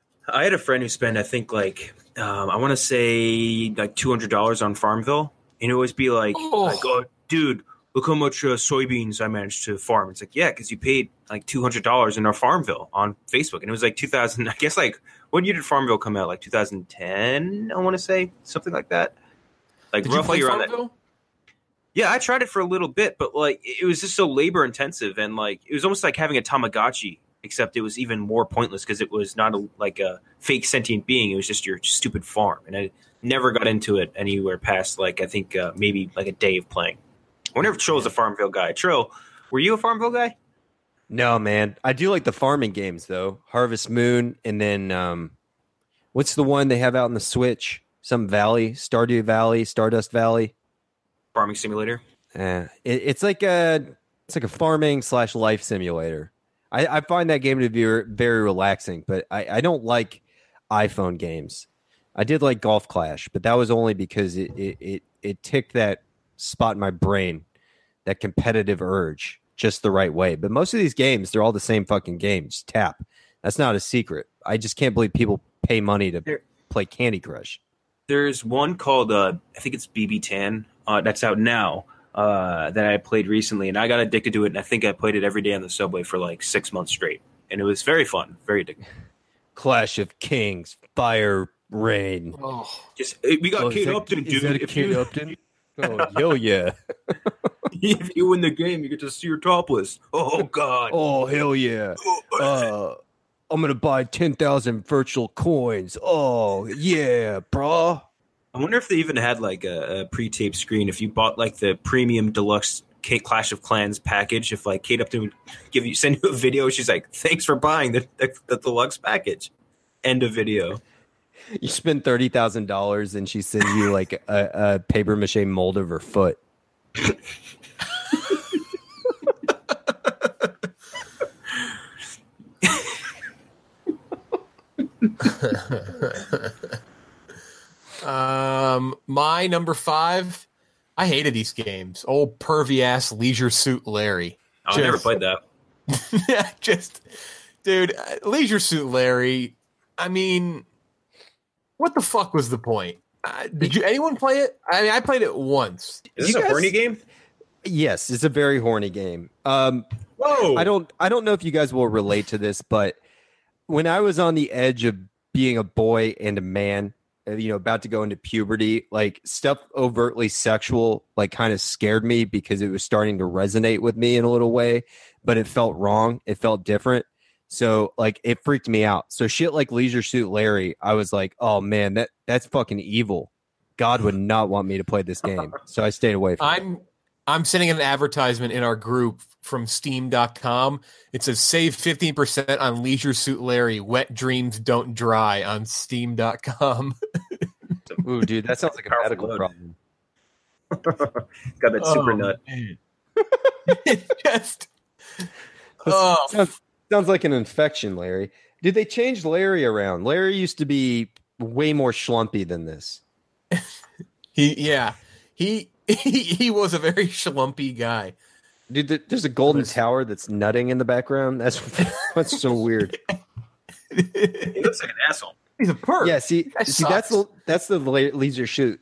I had a friend who spent, I think, like um, I want to say like two hundred dollars on Farmville, and it would always be like, oh. like, oh, dude, look how much uh, soybeans I managed to farm. It's like, yeah, because you paid like two hundred dollars in our Farmville on Facebook. And it was like two thousand, I guess, like, when year did Farmville come out? Like two thousand ten, I want to say, something like that. Like did roughly you play around Farmville? that. Yeah, I tried it for a little bit, but like it was just so labor intensive, and like it was almost like having a Tamagotchi, except it was even more pointless because it was not a, like a fake sentient being. It was just your stupid farm, and I never got into it anywhere past like I think uh, maybe like a day of playing. I wonder if Trill's a Farmville guy. Trill, were you a Farmville guy? No, man. I do like the farming games though. Harvest Moon, and then um, what's the one they have out in the Switch? Some Valley, Stardew Valley, Stardust Valley. Farming simulator. Uh, it, it's like a it's like a farming slash life simulator. I, I find that game to be very relaxing, but I, I don't like iPhone games. I did like Golf Clash, but that was only because it it it, it ticked that spot in my brain, that competitive urge, just the right way. But most of these games, they're all the same fucking game. Just tap. That's not a secret. I just can't believe people pay money to there, play Candy Crush. There's one called uh, I think it's B B Tan. Uh, that's out now uh, that I played recently, and I got addicted to it, and I think I played it every day on the subway for like six months straight, and it was very fun, very addictive. Clash of Kings, Fire Rain. Oh, just we got oh, Kate that, Upton, dude. Is that if Kate you, Upton? Oh, hell yeah! If you win the game, you get to see her topless. Oh god! Oh hell yeah! Uh, I'm gonna buy ten thousand virtual coins. Oh yeah, brah. I wonder if they even had like a, a pre-taped screen. If you bought like the premium deluxe Kate Clash of Clans package, if like Kate Upton would give you send you a video, she's like, "Thanks for buying the, the, the deluxe package." End of video. You spend thirty thousand dollars, and she sends you like a, a paper mache mold of her foot. Um, my number five, I hated these games. Old pervy ass Leisure Suit Larry. Oh, I never played that. Yeah, just, dude, Leisure Suit Larry. I mean, what the fuck was the point? Uh, did you anyone play it? I mean, I played it once. Is this you a guys, horny game? Yes, it's a very horny game. Um, Whoa! I don't, I don't know if you guys will relate to this, but when I was on the edge of being a boy and a man, you know, about to go into puberty, like stuff overtly sexual, like kind of scared me because it was starting to resonate with me in a little way, but it felt wrong. It felt different. So like it freaked me out. So shit like Leisure Suit Larry, I was like, oh man, that that's fucking evil. God would not want me to play this game. So I stayed away from I'm, it. I'm sending an advertisement in our group from steam dot com. It says save fifteen percent on Leisure Suit Larry. Wet dreams don't dry on steam dot com. Ooh, dude, that sounds like a medical load. problem. Got that super oh, nut. Man. Just oh. sounds, sounds like an infection, Larry. Did they change Larry around? Larry used to be way more schlumpy than this. He, yeah, he, he he was a very schlumpy guy. Dude, there's a golden tower that's nutting in the background. That's that's so weird. He looks like an asshole. He's a perv. Yeah, see, That see that's sucks. the that's the le- leisure suit,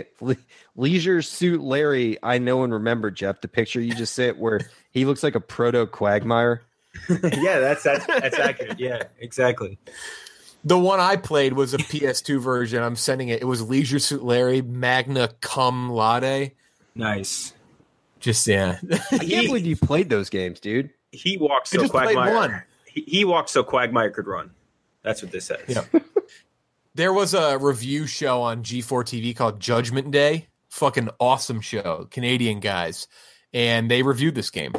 leisure suit Larry. I know and remember, Jeff. The picture you just sent, where he looks like a proto Quagmire. Yeah, that's that's that's accurate. Yeah, exactly. The one I played was a P S two version. I'm sending it. It was Leisure Suit Larry Magna Cum Laude. Nice. Just yeah. I can't believe you played those games, dude. He walks I so just played Quagmire. one. He, he walks so Quagmire could run. That's what this says. Yeah. There was a review show on G four T V called Judgment Day. Fucking awesome show. Canadian guys. And they reviewed this game.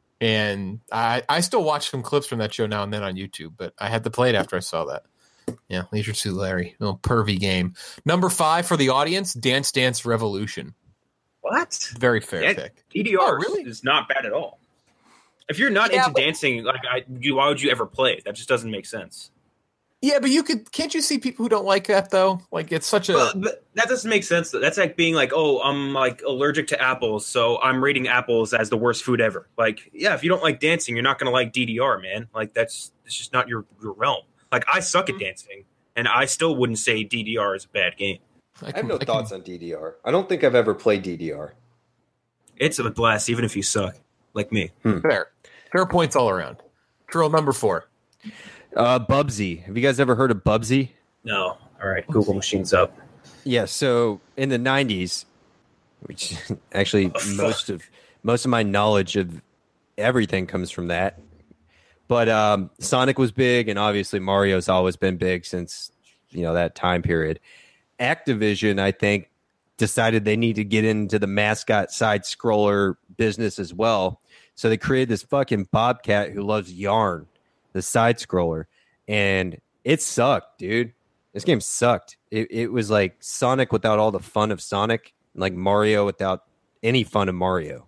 And I, I still watch some clips from that show now and then on YouTube, but I had to play it after I saw that. Yeah, Leisure Suit Larry. Little pervy game. Number five for the audience, Dance Dance Revolution. What? Very fair Yeah, pick. D D R Oh, really? is not bad at all. If you're not Yeah, into but- dancing, like I, you, why would you ever play it? That just doesn't make sense. Yeah, but you could can't you see people who don't like that though? Like it's such a Well, but that doesn't make sense. That's like being like, oh, I'm like allergic to apples, so I'm rating apples as the worst food ever. Like, yeah, if you don't like dancing, you're not gonna like D D R, man. Like that's it's just not your, your realm. Like I suck at dancing, and I still wouldn't say D D R is a bad game. I have no thoughts on D D R. I don't think I've ever played D D R. It's a blast, even if you suck, like me. Fair. Fair points all around. Drill number four. Uh, Bubsy. Have you guys ever heard of Bubsy? No. All right. Google machine's up. Yeah. So in the nineties, which actually most of most of my knowledge of everything comes from that. But um, Sonic was big, and obviously Mario's always been big since you know that time period. Activision, I think, decided they need to get into the mascot side scroller business as well. So they created this fucking Bobcat who loves yarn, the side scroller, and it sucked, dude. This game sucked. It, it was like Sonic without all the fun of Sonic, like Mario without any fun of Mario.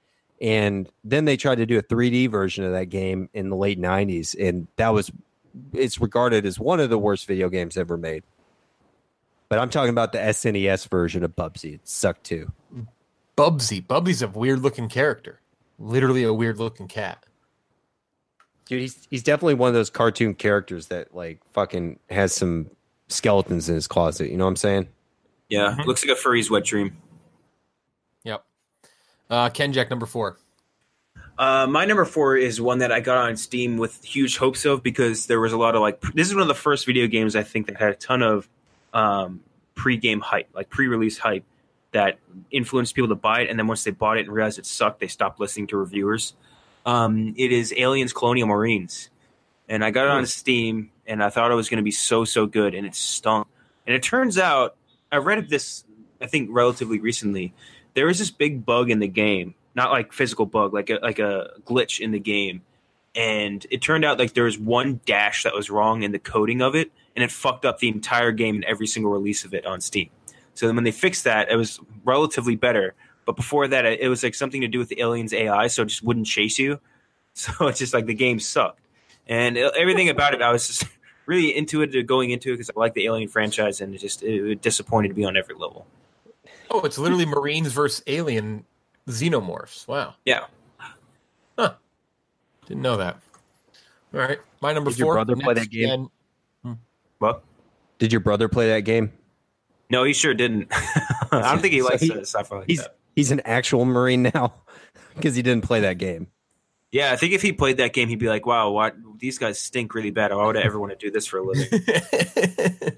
And then they tried to do a three D version of that game in the late nineties, and that was it's regarded as one of the worst video games ever made. But I'm talking about the S N E S version of Bubsy. It sucked too. Bubsy. Bubsy's a weird looking character. Literally a weird looking cat. Dude, he's he's definitely one of those cartoon characters that like fucking has some skeletons in his closet. You know what I'm saying? Yeah, looks like a furry's wet dream. Yep. Uh, Ken Jack number four. Uh, my number four is one that I got on Steam with huge hopes of because there was a lot of like. This is one of the first video games I think that had a ton of um, pre-game hype, like pre-release hype, that influenced people to buy it. And then once they bought it and realized it sucked, they stopped listening to reviewers. Um, it is Aliens Colonial Marines, and I got it on Steam, and I thought it was going to be so so good, and it stunk. And it turns out, I read this, I think, relatively recently. There was this big bug in the game, not like physical bug, like a like a glitch in the game, and it turned out like there was one dash that was wrong in the coding of it, and it fucked up the entire game and every single release of it on Steam. So then when they fixed that, it was relatively better. But before that, it was like something to do with the aliens A I, so it just wouldn't chase you. So it's just like the game sucked. And everything about it, I was just really into it, going into it, because I like the Alien franchise, and it just it disappointed me on every level. Oh, it's literally Marines versus Alien Xenomorphs. Wow. Yeah. Huh. Didn't know that. All right. My number Did four. your brother play next that game? gen- Hmm. What? Did your brother play that game? No, he sure didn't. I don't think he So likes he- uh, sci-fi like He's that. he's an actual Marine now because he didn't play that game. Yeah, I think if he played that game, he'd be like, wow, what, these guys stink really bad. Why would I ever want to do this for a living?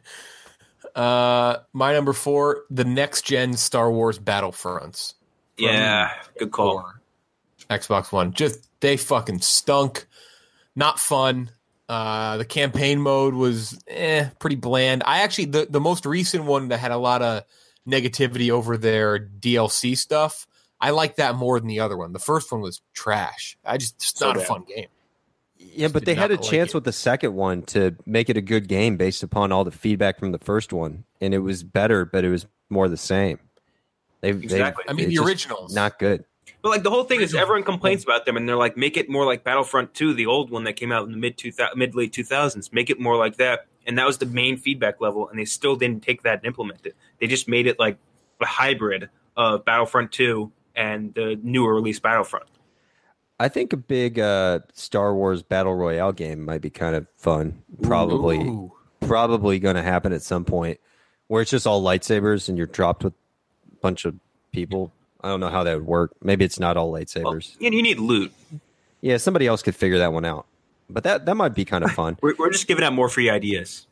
Uh, my number four, the next gen Star Wars Battlefronts. from Yeah, good call. for Xbox One. Just they fucking stunk. Not fun. Uh, the campaign mode was eh, pretty bland. I actually the, the most recent one that had a lot of negativity over their D L C stuff. I like that more than the other one. The first one was trash. I just it's So not a bad. fun game. Yeah, but did they had a not like chance it. with the second one to make it a good game based upon all the feedback from the first one, and it was better, but it was more the same. They, Exactly. They, I mean, it's the just originals. not good. But like the whole thing is, everyone complains about them, and they're like, make it more like Battlefront two, the old one that came out in the mid two thousand, mid late two thousands. Make it more like that, and that was the main feedback level. And they still didn't take that and implement it. They just made it like a hybrid of Battlefront two and the newer release Battlefront. I think a big uh, Star Wars Battle Royale game might be kind of fun. Probably, Ooh. probably going to happen at some point, where it's just all lightsabers and you're dropped with a bunch of people. I don't know how that would work. Maybe it's not all lightsabers. Well, you need loot. Yeah, somebody else could figure that one out. But that, that might be kind of fun. we're, we're just giving out more free ideas.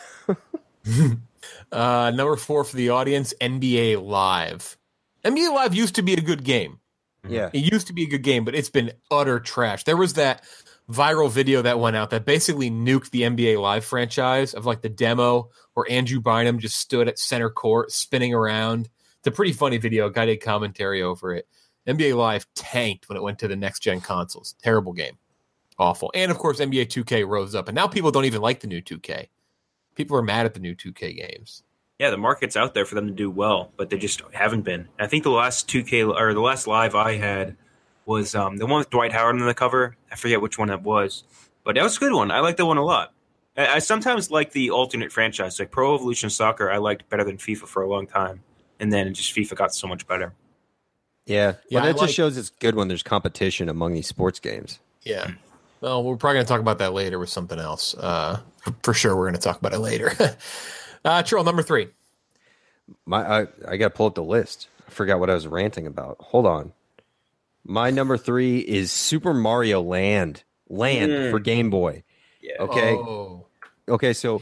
uh, number four for the audience, N B A Live. N B A Live used to be a good game. Yeah. It used to be a good game, but it's been utter trash. There was that viral video that went out that basically nuked the N B A Live franchise of like the demo where Andrew Bynum just stood at center court spinning around. It's a pretty funny video. A guy did commentary over it. N B A Live tanked when it went to the next-gen consoles. Terrible game. Awful. And, of course, N B A two K rose up. And now people don't even like the new two K. People are mad at the new two K games. Yeah, the market's out there for them to do well, but they just haven't been. I think the last two K, or the last live I had was um, the one with Dwight Howard on the cover. I forget which one that was. But that was a good one. I like that one a lot. I, I sometimes like the alternate franchise. Like Pro Evolution Soccer I liked better than FIFA for a long time. And then just FIFA got so much better. Yeah, yeah well, that I just like, shows it's good when there's competition among these sports games. Yeah. Well, we're probably going to talk about that later with something else. Uh, for sure, we're going to talk about it later. uh, Trill, number three. My, I, I got to pull up the list. I forgot what I was ranting about. Hold on. My number three is Super Mario Land. Land mm. for Game Boy. Yeah. Okay. Oh. Okay, so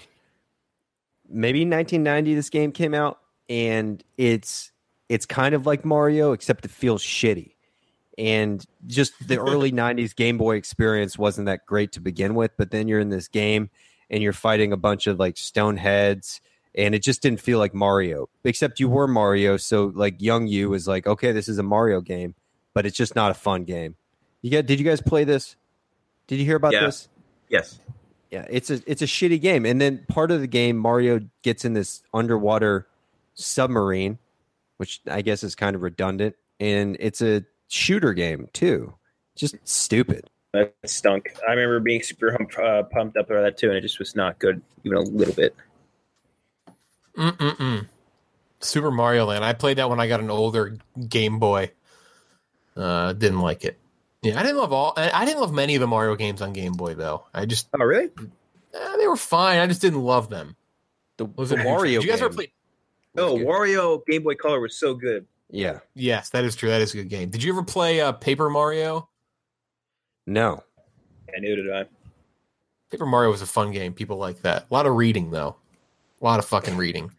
maybe nineteen ninety this game came out. And it's it's kind of like Mario, except it feels shitty. And just the early nineties Game Boy experience wasn't that great to begin with. But then you're in this game and you're fighting a bunch of like stone heads. And it just didn't feel like Mario, except you were Mario. So like young you was like, okay, this is a Mario game, but it's just not a fun game. You got? Did you guys play this? Did you hear about yeah. this? Yes. Yeah, it's a it's a shitty game. And then part of the game, Mario gets in this underwater submarine, which I guess is kind of redundant, and it's a shooter game too. Just stupid. That stunk. I remember being super hump, uh, pumped up about that too, and it just was not good, even a little bit. Mm-mm-mm. Super Mario Land. I played that when I got an older Game Boy. Uh, didn't like it. Yeah, I didn't love all. I didn't love many of the Mario games on Game Boy though. I just. Oh really? Eh, they were fine. I just didn't love them. The, was the Wario. Did you guys game. ever play? Oh, Wario Game Boy Color was so good. Yeah. Yes, that is true. That is a good game. Did you ever play uh, Paper Mario? No. I knew it. I. Paper Mario was a fun game. People like that. A lot of reading though. A lot of fucking reading.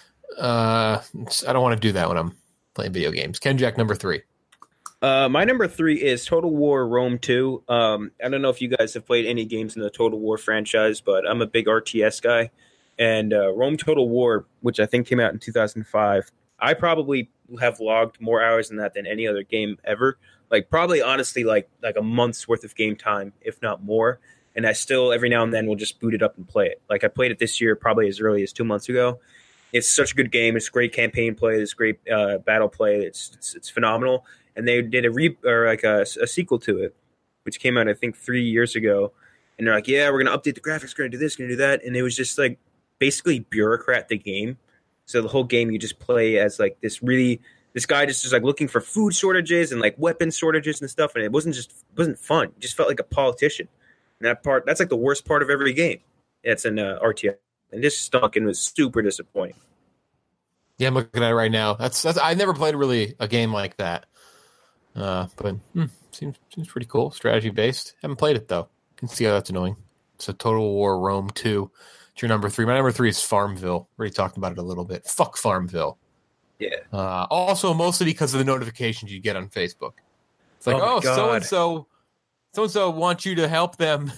Uh, I don't want to do that when I'm playing video games. Ken Jack, number three. Uh, my number three is Total War Rome two. Um, I don't know if you guys have played any games in the Total War franchise, but I'm a big R T S guy. And uh, Rome Total War, which I think came out in two thousand five, I probably have logged more hours in that than any other game ever. Like probably honestly like like a month's worth of game time, if not more. And I still every now and then will just boot it up and play it. Like I played it this year, probably as early as two months ago. It's such a good game. It's great campaign play. It's great uh, battle play. It's, it's it's phenomenal. And they did a re or like a, a sequel to it, which came out I think three years ago. And they're like, yeah, we're gonna update the graphics. We're gonna do this. We're gonna do that. And it was just like basically bureaucrat the game. So the whole game you just play as like this really this guy just is like looking for food shortages and like weapon shortages and stuff. And it wasn't just it wasn't fun. It just felt like a politician. And that part that's like the worst part of every game. It's an uh, R T S. And this stunk and was super disappointing. Yeah, I'm looking at it right now. That's that's. I never played really a game like that, uh, but hmm, seems seems pretty cool. Strategy based. Haven't played it though. Can see how that's annoying. It's a Total War Rome two. It's your number three. My number three is Farmville. Already talked about it a little bit. Fuck Farmville. Yeah. Uh, also, mostly because of the notifications you get on Facebook. It's like, oh, oh so and so, so and so wants you to help them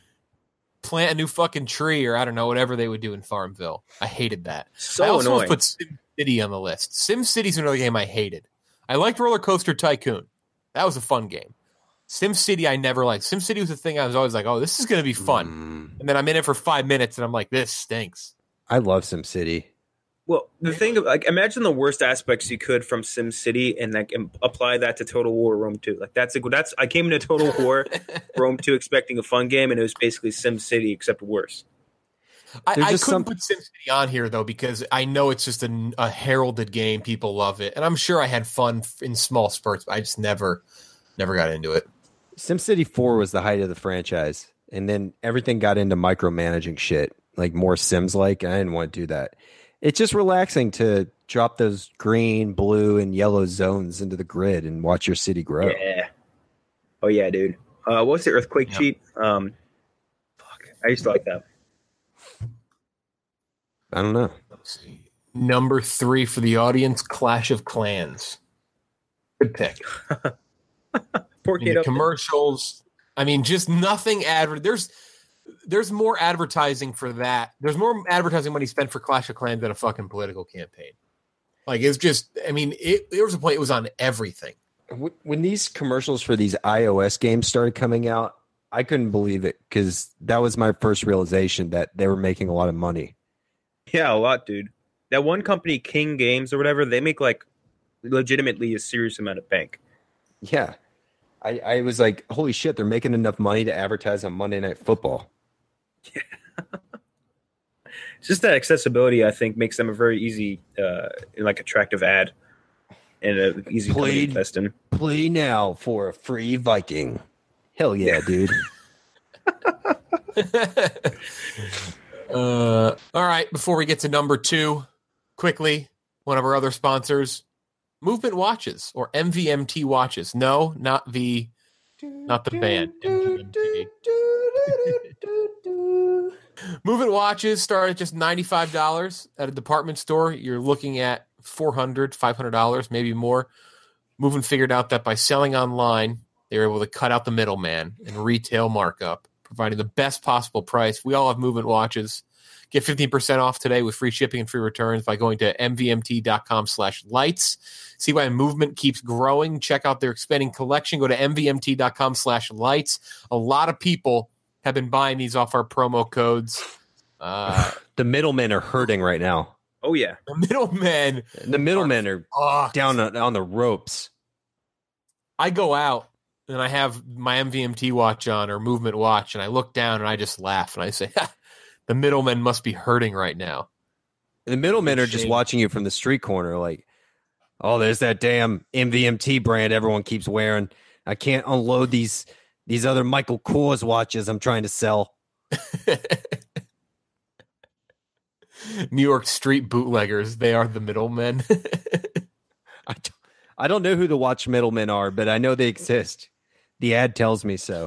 plant a new fucking tree, or I don't know, whatever they would do in Farmville. I hated that. So I also annoying. put SimCity on the list. SimCity's another game I hated. I liked Roller Coaster Tycoon. That was a fun game. SimCity I never liked. SimCity was the thing I was always like, oh, this is going to be fun. Mm. And then I'm in it for five minutes and I'm like, this stinks. I love SimCity. Well, the thing, like, imagine the worst aspects you could from SimCity and like and apply that to Total War Rome two. Like that's like that's I came into Total War Rome two expecting a fun game, and it was basically SimCity except worse. I, I couldn't some... put SimCity on here though because I know it's just a, a heralded game. People love it, and I'm sure I had fun in small spurts. But I just never, never got into it. SimCity four was the height of the franchise, and then everything got into micromanaging shit, like more Sims like. I didn't want to do that. It's just relaxing to drop those green, blue, and yellow zones into the grid and watch your city grow. Yeah. Oh yeah, dude. Uh, what's the earthquake yep. cheat? Um, fuck, I used to like that. I don't know. Let's see. Number three for the audience: Clash of Clans. Good pick. Poor I mean, the commercials. I mean, just nothing adver. There's. There's more advertising for that. There's more advertising money spent for Clash of Clans than a fucking political campaign. Like, it's just, I mean, it, there was a point it was on everything. When these commercials for these iOS games started coming out, I couldn't believe it because that was my first realization that they were making a lot of money. Yeah, a lot, dude. That one company, King Games or whatever, they make like legitimately a serious amount of bank. Yeah. I, I was like, holy shit, they're making enough money to advertise on Monday Night Football. Yeah. Just that accessibility, I think, makes them a very easy, uh, like attractive ad and an easy play, company to invest in. Play now for a free Viking. Hell yeah, dude. uh, all right, before we get to number two, quickly, one of our other sponsors, Movement Watches or M V M T watches. No, not the, not the band. M V M T. Movement Watches start at just ninety-five dollars at a department store. You're looking at four hundred dollars, five hundred dollars, maybe more. Movement figured out that by selling online, they were able to cut out the middleman and retail markup, providing the best possible price. We all have Movement Watches. Get fifteen percent off today with free shipping and free returns by going to mvmt.com slash lights. See why Movement keeps growing. Check out their expanding collection. Go to mvmt.com slash lights. A lot of people have been buying these off our promo codes. Uh, the middlemen are hurting right now. Oh, yeah. The middlemen. The middlemen are, are down on, on the ropes. I go out and I have my M V M T watch on or Movement watch, and I look down and I just laugh and I say, ha, the middlemen must be hurting right now. The middlemen are just watching you from the street corner like, oh, there's that damn M V M T brand everyone keeps wearing. I can't unload these these other Michael Kors watches I'm trying to sell. New York street bootleggers, they are the middlemen. I, don't, I don't know who the watch middlemen are, but I know they exist. The ad tells me so.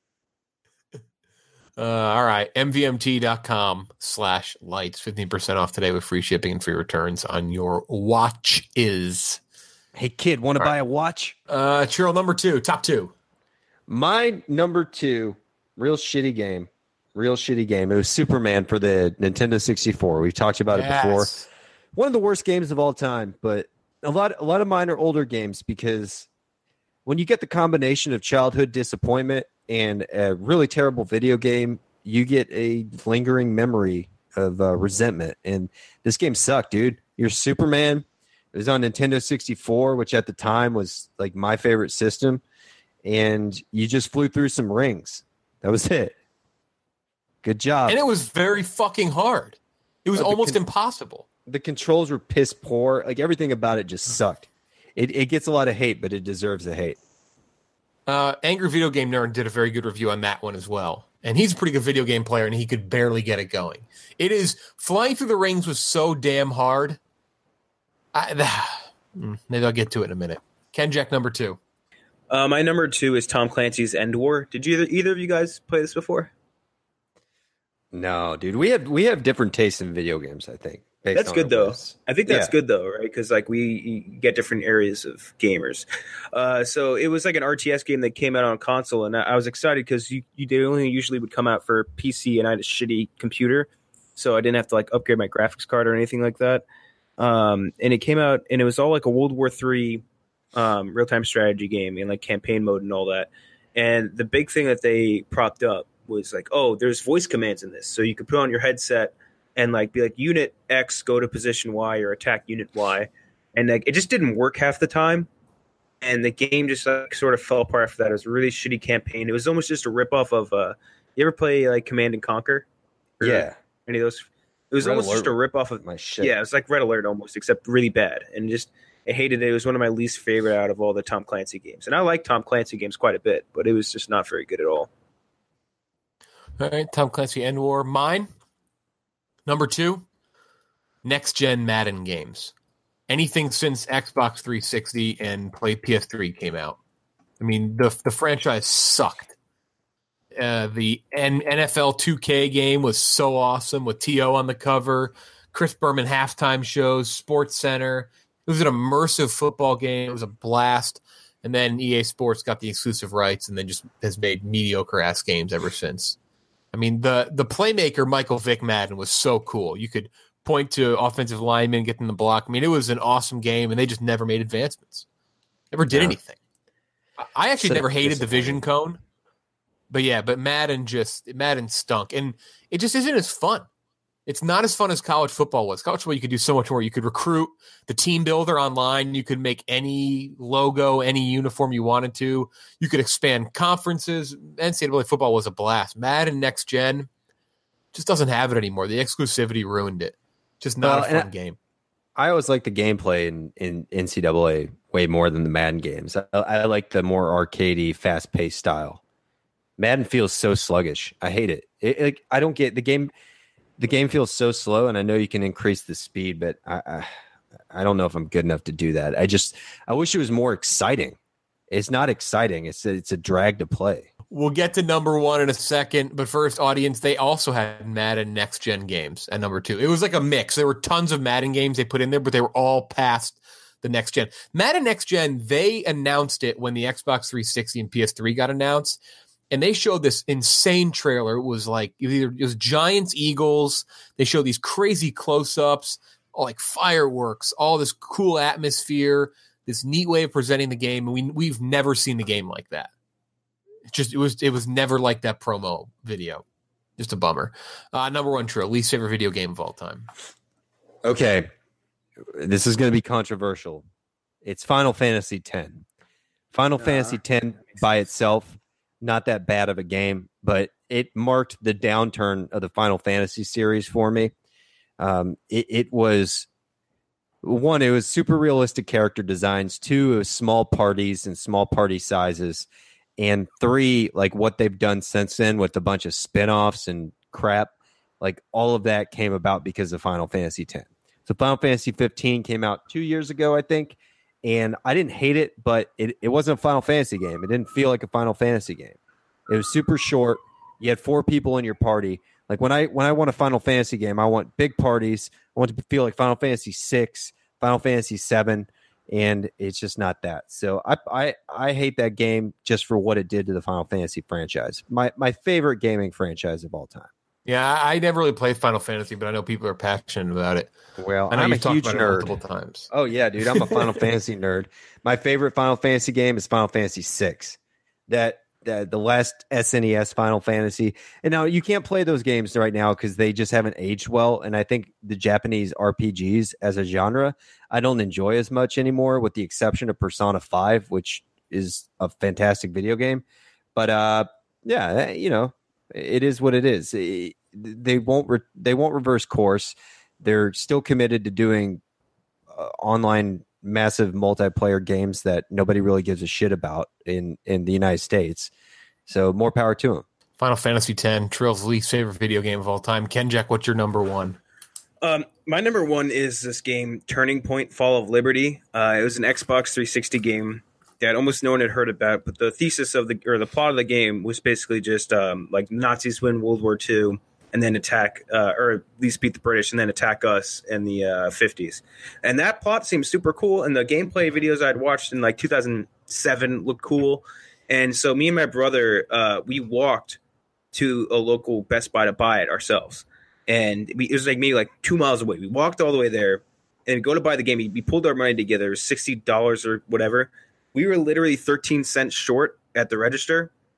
Uh, all right, mvmt.com slash lights, fifteen percent off today with free shipping and free returns on your watches. Hey, kid, want to buy right. a watch? Uh, Churl, number two, top two. My number two, real shitty game. Real shitty game. It was Superman for the Nintendo sixty-four. We've talked about yes. it before. One of the worst games of all time, but a lot, a lot of mine are older games because when you get the combination of childhood disappointment and a really terrible video game, you get a lingering memory of uh, resentment. And this game sucked, dude. You're Superman. It was on Nintendo sixty-four, which at the time was like my favorite system. And you just flew through some rings. That was it. Good job. And it was very fucking hard. It was uh, almost con- impossible. The controls were piss poor. Like everything about it just sucked. It, it gets a lot of hate, but it deserves the hate. Uh, Angry Video Game Nerd did a very good review on that one as well. And he's a pretty good video game player, and he could barely get it going. It is, flying through the rings was so damn hard. I, maybe I'll get to it in a minute. Ken Jack, number two. Uh, my number two is Tom Clancy's End War. Did you either, either of you guys play this before? No, dude. We have we have different tastes in video games, I think. That's good though. I think that's yeah. good though, right? Because like we get different areas of gamers. Uh, so it was like an R T S game that came out on console, and I, I was excited because you, you they only usually would come out for P C, and I had a shitty computer, so I didn't have to like upgrade my graphics card or anything like that. Um, and it came out, and it was all like a World War Three um, real time strategy game and like campaign mode and all that. And the big thing that they propped up was like, oh, there's voice commands in this, so you could put on your headset and like be like unit X go to position Y or attack unit Y, and like it just didn't work half the time, and the game just like sort of fell apart after that. It was a really shitty campaign. It was almost just a ripoff of uh, you ever play like Command and Conquer? Or Yeah. Any of those? It was Red almost Alert just a ripoff of my shit. Yeah, it was like Red Alert almost, except really bad, and just I hated it. It was one of my least favorite out of all the Tom Clancy games, and I like Tom Clancy games quite a bit, but it was just not very good at all. All right, Tom Clancy End War. Mine, number two, next-gen Madden games. Anything since Xbox three sixty and play P S three came out. I mean, the the franchise sucked. Uh, the N- NFL two K game was so awesome with T O on the cover, Chris Berman halftime shows, Sports Center. It was an immersive football game. It was a blast. And then E A Sports got the exclusive rights and then just has made mediocre-ass games ever since. I mean, the the playmaker Michael Vick Madden was so cool. You could point to offensive linemen, get them the block. I mean, it was an awesome game, and they just never made advancements. Never did yeah. anything. I actually so never hated the Vision Cone. But yeah, but Madden just Madden stunk. And it just isn't as fun. It's not as fun as college football was. College football, you could do so much more. You could recruit the team builder online. You could make any logo, any uniform you wanted to. You could expand conferences. N C double A football was a blast. Madden Next Gen just doesn't have it anymore. The exclusivity ruined it. Just not well, a fun I, game. I always like the gameplay in, in N C double A way more than the Madden games. I, I like the more arcadey, fast-paced style. Madden feels so sluggish. I hate it. it, it I don't get the game. The game feels so slow, and I know you can increase the speed, but I, I I don't know if I'm good enough to do that. I just I wish it was more exciting. It's not exciting. It's a, it's a drag to play. We'll get to number one in a second, but first, audience, they also had Madden Next Gen games at number two. It was like a mix. There were tons of Madden games they put in there, but they were all past the Next Gen. Madden Next Gen, they announced it when the Xbox three sixty and P S three got announced. And they showed this insane trailer. It was like it was Giants, Eagles. They showed these crazy close-ups, all like fireworks, all this cool atmosphere, this neat way of presenting the game. And we we've never seen the game like that. It just it was it was never like that promo video. Just a bummer. Uh, number one, Trill, least favorite video game of all time. Okay, this is going to be controversial. It's Final Fantasy X. Final uh, Fantasy X by itself. Not that bad of a game, but it marked the downturn of the Final Fantasy series for me. Um, it, it was, one, it was super realistic character designs. Two, it was small parties and small party sizes. And three, like what they've done since then with a bunch of spin-offs and crap, like all of that came about because of Final Fantasy X. So Final Fantasy fifteen came out two years ago, I think. And I didn't hate it, but it, it wasn't a Final Fantasy game. It didn't feel like a Final Fantasy game. It was super short. You had four people in your party. Like when I when I want a Final Fantasy game, I want big parties. I want to feel like Final Fantasy six, Final Fantasy seven, and it's just not that. So I I, I hate that game just for what it did to the Final Fantasy franchise. My my favorite gaming franchise of all time. Yeah, I never really played Final Fantasy, but I know people are passionate about it. Well, and I'm a talked huge about nerd. It multiple times. Oh yeah, dude, I'm a Final Fantasy nerd. My favorite Final Fantasy game is Final Fantasy six. That, that the last S N E S Final Fantasy. And now you can't play those games right now because they just haven't aged well. And I think the Japanese R P Gs as a genre, I don't enjoy as much anymore, with the exception of Persona five, which is a fantastic video game. But uh, yeah, you know, it is what it is. It, they won't re- they won't reverse course. They're still committed to doing uh, online massive multiplayer games that nobody really gives a shit about in, in the United States. So more power to them. Final Fantasy X, Trill's least favorite video game of all time. Ken Jack, what's your number one? Um, my number one is this game, Turning Point: Fall of Liberty. Uh, it was an Xbox three sixty game that almost no one had heard about, but the thesis of the or the plot of the game was basically just um, like Nazis win World War Two. And then attack, uh, or at least beat the British, and then attack us in the uh, fifties. And that plot seems super cool. And the gameplay videos I'd watched in like two thousand seven looked cool. And so me and my brother, uh, we walked to a local Best Buy to buy it ourselves. And we, it was like maybe like two miles away. We walked all the way there and go to buy the game. We, we pulled our money together, it was sixty dollars or whatever. We were literally thirteen cents short at the register.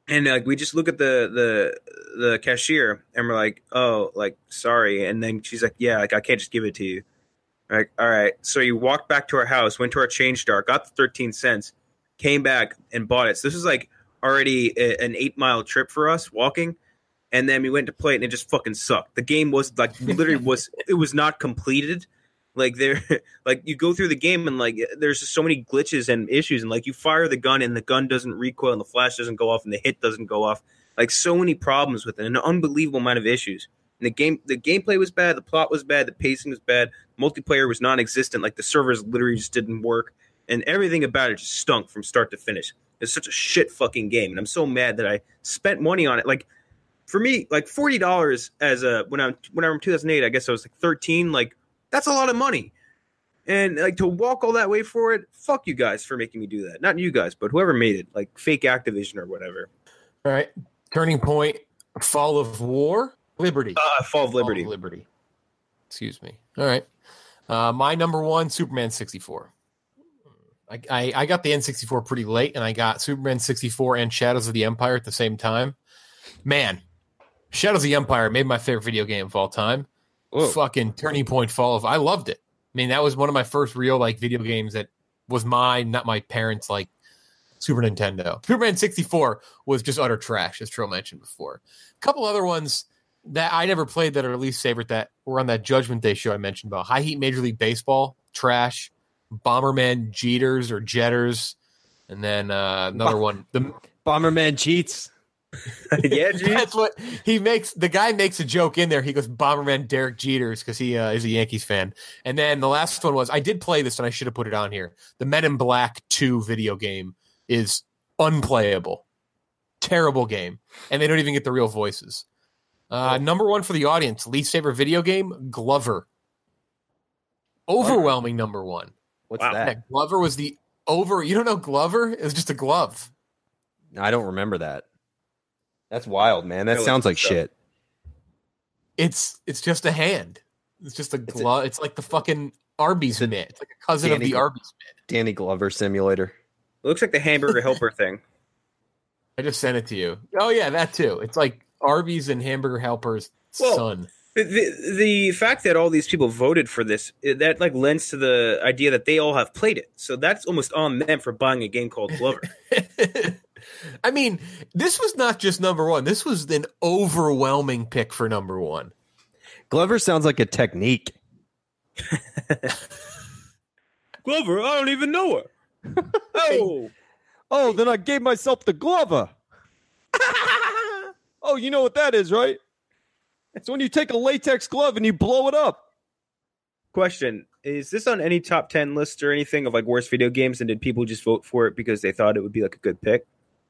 And like we just look at the the the cashier and we're like, oh, like sorry. And then she's like, yeah, like I can't just give it to you. Like, all right. So you walked back to our house, went to our change jar, got the thirteen cents, came back and bought it. So this was like already a, an eight mile trip for us walking. And then we went to play it and it just fucking sucked. The game was like literally was it was not completed. Like there, like you go through the game and like there's just so many glitches and issues, and like you fire the gun and the gun doesn't recoil and the flash doesn't go off and the hit doesn't go off. Like so many problems with it, an unbelievable amount of issues. And the game, the gameplay was bad, the plot was bad, the pacing was bad, multiplayer was non-existent. Like the servers literally just didn't work, and everything about it just stunk from start to finish. It's such a shit fucking game, and I'm so mad that I spent money on it. Like for me, like forty dollars as a when I'm when I'm in two thousand eight, I guess I was like thirteen, like. That's a lot of money. And like to walk all that way for it, fuck you guys for making me do that. Not you guys, but whoever made it, like fake Activision or whatever. All right. Turning Point, Fall of War, Liberty. Uh, Fall of Liberty. Fall of Liberty. Excuse me. All right. Uh, my number one, Superman sixty-four. I, I, I got the N sixty-four pretty late, and I got Superman sixty-four and Shadows of the Empire at the same time. Man, Shadows of the Empire made my favorite video game of all time. Whoa. Fucking Turning Point Fall of I loved it. I mean, that was one of my first real like video games that was mine, not my parents' like Super Nintendo. Superman sixty-four was just utter trash, as Trill mentioned before. A couple other ones that I never played that are least favorite that were on that Judgment Day show I mentioned about. High Heat Major League Baseball, trash. Bomberman Jeters or Jetters, and then uh, another one. The Bomberman Cheats. Yeah, geez. That's what he makes. The guy makes a joke in there. He goes Bomberman Derek Jeters because he uh, is a Yankees fan. And then the last one was I did play this and I should have put it on here. The Men in Black two video game is unplayable, terrible game, and they don't even get the real voices. Uh, number one for the audience, least favorite video game, Glover. Overwhelming number one. What's wow. that? Yeah, Glover was the over. You don't know Glover? It was just a glove. I don't remember that. That's wild, man. That sounds like shit. It's it's just a hand. It's just a glove. It's, it's like the fucking Arby's mitt. It's like a cousin Danny, of the Arby's mitt. Danny Glover simulator. It looks like the hamburger helper thing. I just sent it to you. Oh yeah, that too. It's like Arby's and Hamburger Helper's well, son. The, the the fact that all these people voted for this, that like lends to the idea that they all have played it. So that's almost on them for buying a game called Glover. I mean, this was not just number one. This was an overwhelming pick for number one. Glover sounds like a technique. Glover, I don't even know her. Oh, oh, then I gave myself the Glover. Oh, you know what that is, right? It's when you take a latex glove and you blow it up. Question. Is this on any top ten list or anything of like worst video games? And did people just vote for it because they thought it would be like a good pick?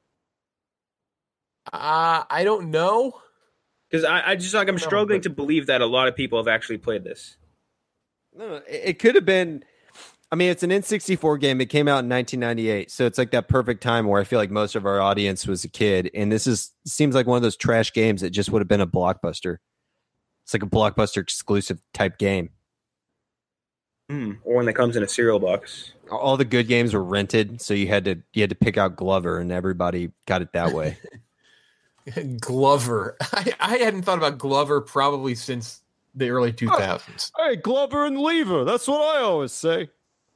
Uh, I don't know. Because I, I just like I'm struggling to believe that a lot of people have actually played this. No, no, it could have been. I mean, it's an N sixty-four game. It came out in nineteen ninety-eight, so it's like that perfect time where I feel like most of our audience was a kid, and this is seems like one of those trash games that just would have been a Blockbuster. It's like a Blockbuster exclusive type game. Mm, or when that comes in a cereal box. All the good games were rented, so you had to you had to pick out Glover, and everybody got it that way. Glover. I, I hadn't thought about Glover probably since the early two thousands. Oh, hey, Glover and Lever. That's what I always say.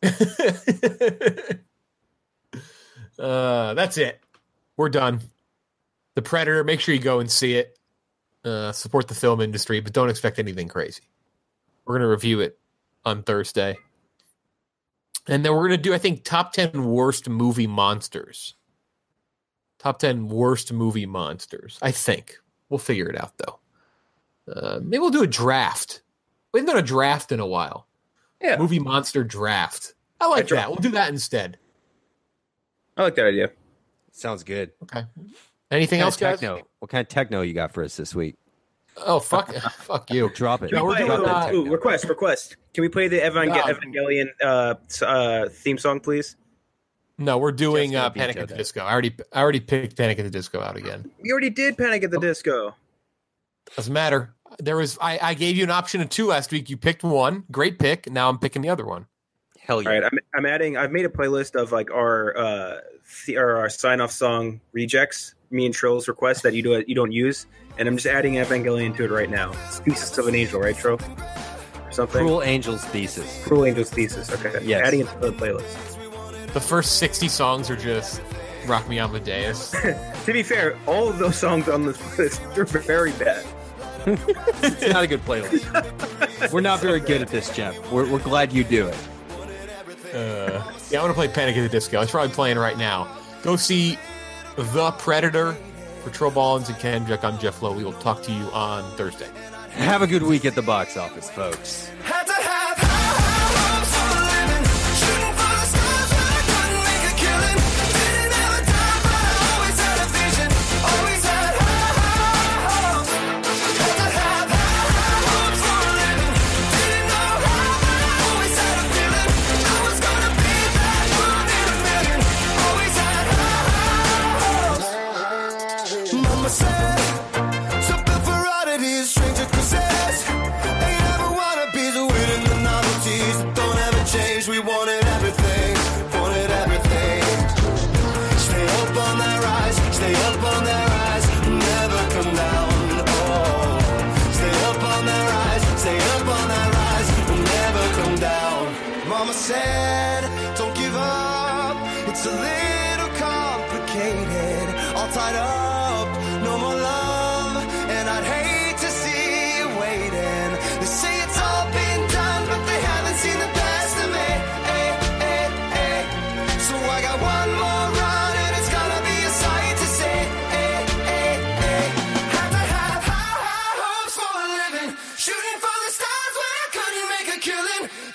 uh, that's it. We're done. The Predator. Make sure you go and see it. Uh, support the film industry, but don't expect anything crazy. We're going to review it on Thursday. And then we're going to do, I think, top ten worst movie monsters. Top ten worst movie monsters. I think. We'll figure it out, though. Uh, maybe we'll do a draft. We haven't done a draft in a while. Yeah. Movie monster draft. I like I that. We'll do that instead. I like that idea. Sounds good. Okay. Anything else, guys? Techno? What kind of techno you got for us this week? Oh, fuck fuck you. Drop it. No, we're doing, uh, ooh, request, request. Can we play the Evangel- no. Evangelion uh, uh, theme song, please? No, we're doing uh, Panic at the Disco. I already I already picked Panic at the Disco out again. You already did Panic at the Disco. Doesn't matter. There was I, I gave you an option of two last week. You picked one. Great pick. Now I'm picking the other one. Hell yeah. All right, I'm, I'm adding, I've made a playlist of like our, uh, the, or our sign off song rejects me and Trill's request that you do you don't use, and I'm just adding Evangelion to it right now. It's Thesis of an Angel, right, Trill? Or something. Cruel Angel's Thesis. Cruel Angel's Thesis. Okay. Yes. Adding it to the playlist. The first sixty songs are just Rock Me Amadeus. To be fair, all of those songs on this list are very bad. It's not a good playlist. We're not very good at this, Jeff. We're, we're glad you do it. Uh, yeah, I want to play Panic at the Disco. It's probably playing right now. Go see The Predator. For Trill Ballins and Ken Jack, I'm Jeff Lowe. We will talk to you on Thursday. Have a good week at the box office, folks. Had to have high hopes for a living, shooting for the stars when I couldn't make a killing. Didn't have a dime, but I always had a vision. Always had high hopes. Had to have high hopes for a living. Didn't know how, but I always had a feeling I was gonna be that one in a million. Always had high hopes. Mama said, something for oddities, stranger causes. Ain't ever wanna be the winning the novelties that don't ever change. We wanted everything, wanted everything. Stay up on that rise, stay up on that rise, never come down. Oh, stay up on that rise, stay up on that rise, never come down. Mama said, don't give up. It's a little complicated, all tied up, no more love, and I'd hate to see you waiting. They say it's all been done, but they haven't seen the best of me. Eh, eh, eh. So I got one more run, and it's gonna be a sight to see. Eh, eh, eh. Had to have high, high hopes for a living, shooting for the stars when I couldn't make a killing.